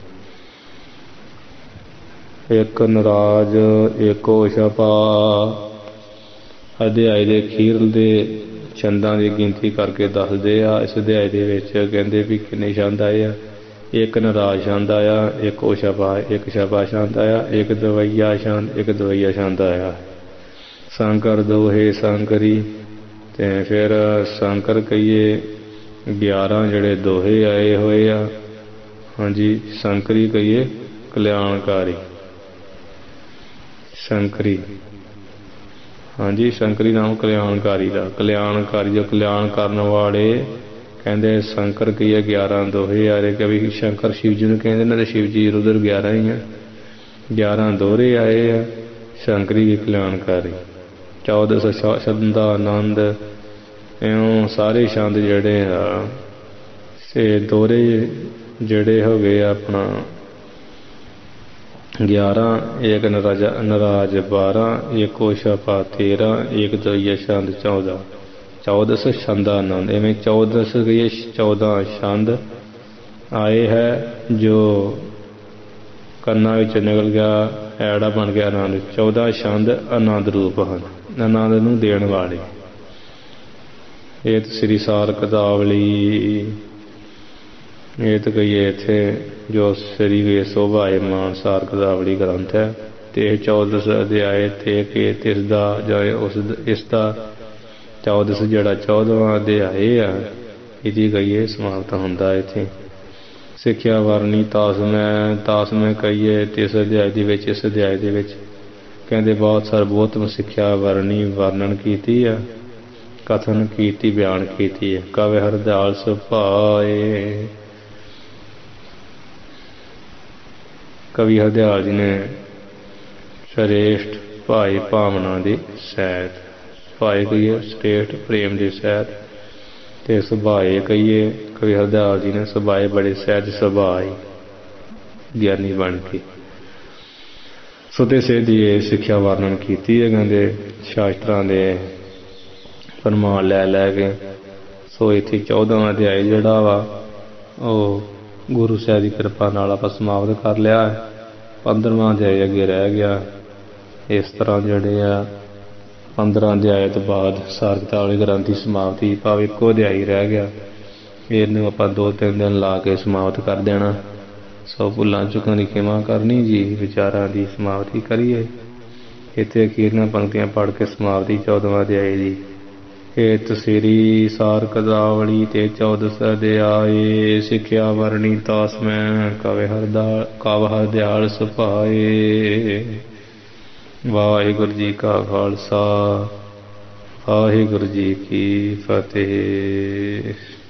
[SPEAKER 1] ਇੱਕ ਨਰਾਜ ਏਕੋ ਛਪਾ। ਅਧਿਆਏ ਦੇ ਅਖੀਰ ਦੇ ਛੰਦਾਂ ਦੀ ਗਿਣਤੀ ਕਰਕੇ ਦੱਸਦੇ ਆ। ਇਸ ਅਧਿਆਏ ਦੇ ਵਿੱਚ ਕਹਿੰਦੇ ਵੀ ਕਿੰਨੇ ਛੰਦ ਆਏ ਆ। ਇੱਕ ਨਰਾਜ ਛੰਦ ਆਇਆ, ਇੱਕ ਉਹ ਛਪਾ, ਇੱਕ ਛਪਾ ਛੰਦ ਆਇਆ, ਇੱਕ ਦਵਈਆ ਛੰਦ, ਇੱਕ ਦਵਈਆ ਛੰਦ ਆਇਆ। ਸ਼ੰਕਰ ਦੋਹੇ ਸ਼ੰਕਰੀ, ਤੇ ਫਿਰ ਸ਼ੰਕਰ ਕਹੀਏ ਗਿਆਰਾਂ ਜਿਹੜੇ ਦੋਹੇ ਆਏ ਹੋਏ ਆ। ਹਾਂਜੀ, ਸ਼ੰਕਰੀ ਕਹੀਏ ਕਲਿਆਣਕਾਰੀ ਸ਼ੰਕਰੀ। ਹਾਂਜੀ, ਸ਼ੰਕਰੀ ਨਾਮ ਕਲਿਆਣਕਾਰੀ ਦਾ। ਕਲਿਆਣਕਾਰੀ ਜੋ ਕਲਿਆਣ ਕਰਨ ਵਾਲੇ ਕਹਿੰਦੇ ਸ਼ੰਕਰ ਕਹੀਏ ਗਿਆਰਾਂ ਦੋਹੇ ਆਏ ਕਿ ਵੀ ਸ਼ੰਕਰ ਸ਼ਿਵ ਜੀ ਨੂੰ ਕਹਿੰਦੇ ਨੇ, ਤੇ ਸ਼ਿਵ ਜੀ ਉਧਰ ਗਿਆਰਾਂ ਹੀ ਆ, ਗਿਆਰਾਂ ਦੋਹਰੇ ਆਏ ਆ। ਸ਼ੰਕਰੀ ਵੀ ਕਲਿਆਣਕਾਰੀ। ਚੌਦਸ ਛੰਦਾ ਆਨੰਦ, ਇਉਂ ਸਾਰੇ ਛੰਦ ਜਿਹੜੇ ਆ ਸੇ ਦੋਹਰੇ ਜਿਹੜੇ ਹੋ ਗਏ ਆਪਣਾ ਗਿਆਰਾਂ, ਇੱਕ ਨਰਾਜਾ ਨਰਾਜ ਬਾਰਾਂ, ਇੱਕ ਹੋਸ਼ਾਪਾ ਤੇਰਾਂ, ਇੱਕ ਦਈਆ ਛੰਦ ਚੌਦਾਂ। ਚੌਦਸ ਛੰਦਾ ਆਨੰਦ, ਇਵੇਂ ਚੌਦਸ ਗਏ ਚੌਦਾਂ ਛੰਦ ਆਏ ਹੈ ਜੋ ਕੰਨਾਂ ਵਿੱਚ ਨਿਕਲ ਗਿਆ, ਐੜਾ ਬਣ ਗਿਆ ਆਨੰਦ। ਚੌਦਾਂ ਛੰਦ ਆਨੰਦ ਰੂਪ ਹਨ, ਆਨੰਦ ਨੂੰ ਦੇਣ ਵਾਲੇ। ਇਹ ਤਾਂ ਸ੍ਰੀ ਸਾਰ ਕਦਾਵਲੀ, ਇਹ ਤਾਂ ਕਹੀਏ ਇੱਥੇ ਜੋ ਸ੍ਰੀ ਵੇ ਸੋਭਾਇਮਾਨ ਸਾਰ ਕਦਾਵਲੀ ਗ੍ਰੰਥ ਹੈ। ਤੇ ਇਹ ਚੌਦਸ ਅਧਿਆਏ ਤੇ ਕਿ ਇਸ ਦਾ ਜਾਂ ਉਸ ਇਸ ਦਾ ਚੌਦਸ ਜਿਹੜਾ ਚੌਦਵਾਂ ਅਧਿਆਏ ਆ, ਇਹਦੀ ਕਹੀਏ ਸਮਾਪਤ ਹੁੰਦਾ ਇੱਥੇ। ਸਿੱਖਿਆ ਵਰਣੀ ਤਾਸਮੈ, ਤਾਸਮੈ ਕਹੀਏ ਤੇ ਇਸ ਅਧਿਆਏ ਦੇ ਵਿੱਚ, ਇਸ ਅਧਿਆਏ ਦੇ ਵਿੱਚ ਕਹਿੰਦੇ ਬਹੁਤ ਸਰਬੋਤਮ ਸਿੱਖਿਆ ਵਰਣੀ ਵਰਣਨ ਕੀਤੀ ਆ, ਕਥਨ ਕੀਤੀ, ਬਿਆਨ ਕੀਤੀ ਹੈ। ਕਵਿ ਹਰਦਿਆਲ ਸੁਭਾਏ, ਕਵੀ ਹਰਦਿਆਲ ਜੀ ਨੇ ਸ੍ਰੇਸ਼ਟ ਭਾਈ ਭਾਵਨਾ ਦੀ ਸਹਿਤ, ਭਾਈ ਕਹੀਏ ਸ੍ਰੇਸ਼ਟ ਪ੍ਰੇਮ ਦੀ ਸਹਿਤ, ਤੇ ਸੁਭਾਏ ਕਹੀਏ ਕਵੀ ਹਰਦਿਆਲ ਜੀ ਨੇ ਸੁਭਾਏ ਬੜੇ ਸਹਿਜ ਸੁਭਾਏ ਗਿਆਨੀ ਬਣ ਕੇ। ਸੋ ਤੇ ਸੇ ਦੀ ਇਹ ਸਿੱਖਿਆ ਵਰਣਨ ਕੀਤੀ ਹੈ ਕਹਿੰਦੇ ਸ਼ਾਸਤਰਾਂ ਦੇ ਫਰਮਾਨ ਲੈ ਲੈ ਕੇ। ਸੋ ਇੱਥੇ ਚੌਦਾਂ ਅਧਿਆਏ ਜਿਹੜਾ ਵਾ ਉਹ ਗੁਰੂ ਸਾਹਿਬ ਦੀ ਕਿਰਪਾ ਨਾਲ ਆਪਾਂ ਸਮਾਪਤ ਕਰ ਲਿਆ ਹੈ। ਪੰਦਰਵਾਂ ਅਧਿਆਏ ਅੱਗੇ ਰਹਿ ਗਿਆ। ਇਸ ਤਰ੍ਹਾਂ ਜਿਹੜੇ ਆ ਪੰਦਰਾਂ ਅਧਿਆਏ ਤੋਂ ਬਾਅਦ ਸਾਰ ਕਦਾਵਲੀ ਗ੍ਰੰਥ ਦੀ ਸਮਾਪਤੀ, ਭਾਵੇਂ ਇੱਕੋ ਅਧਿਆਈ ਰਹਿ ਗਿਆ, ਇਹਨੂੰ ਆਪਾਂ ਦੋ ਤਿੰਨ ਦਿਨ ਲਾ ਕੇ ਸਮਾਪਤ ਕਰ ਦੇਣਾ। ਸੋ ਭੁੱਲਾਂ ਚੁੱਕਾਂ ਦੀ ਖਿਮਾ ਕਰਨੀ ਜੀ, ਵਿਚਾਰਾਂ ਦੀ ਸਮਾਪਤੀ ਕਰੀਏ। ਇੱਥੇ ਅਖੀਰਨਾਂ ਪੰਕਤੀਆਂ ਪੜ੍ਹ ਕੇ ਸਮਾਪਤੀ ਚੌਦਵਾਂ ਅਧਿਆਏ ਦੀ। ਏਤ ਸ੍ਰੀ ਸਾਰ ਕਦਾਵਲੀ ਤੇ ਚੌਦਸ ਅਧਿਆਏ, ਸਿੱਖਿਆ ਵਰਣੀ ਤਾਸਮੈ, ਕਵਿ ਹਰਦਾ ਕਵ ਹਰਦਿਆਲ ਸੁਭਾਏ। ਵਾਹਿਗੁਰੂ ਜੀ ਕਾ ਖਾਲਸਾ, ਵਾਹਿਗੁਰੂ ਜੀ ਕੀ ਫਤਿਹ।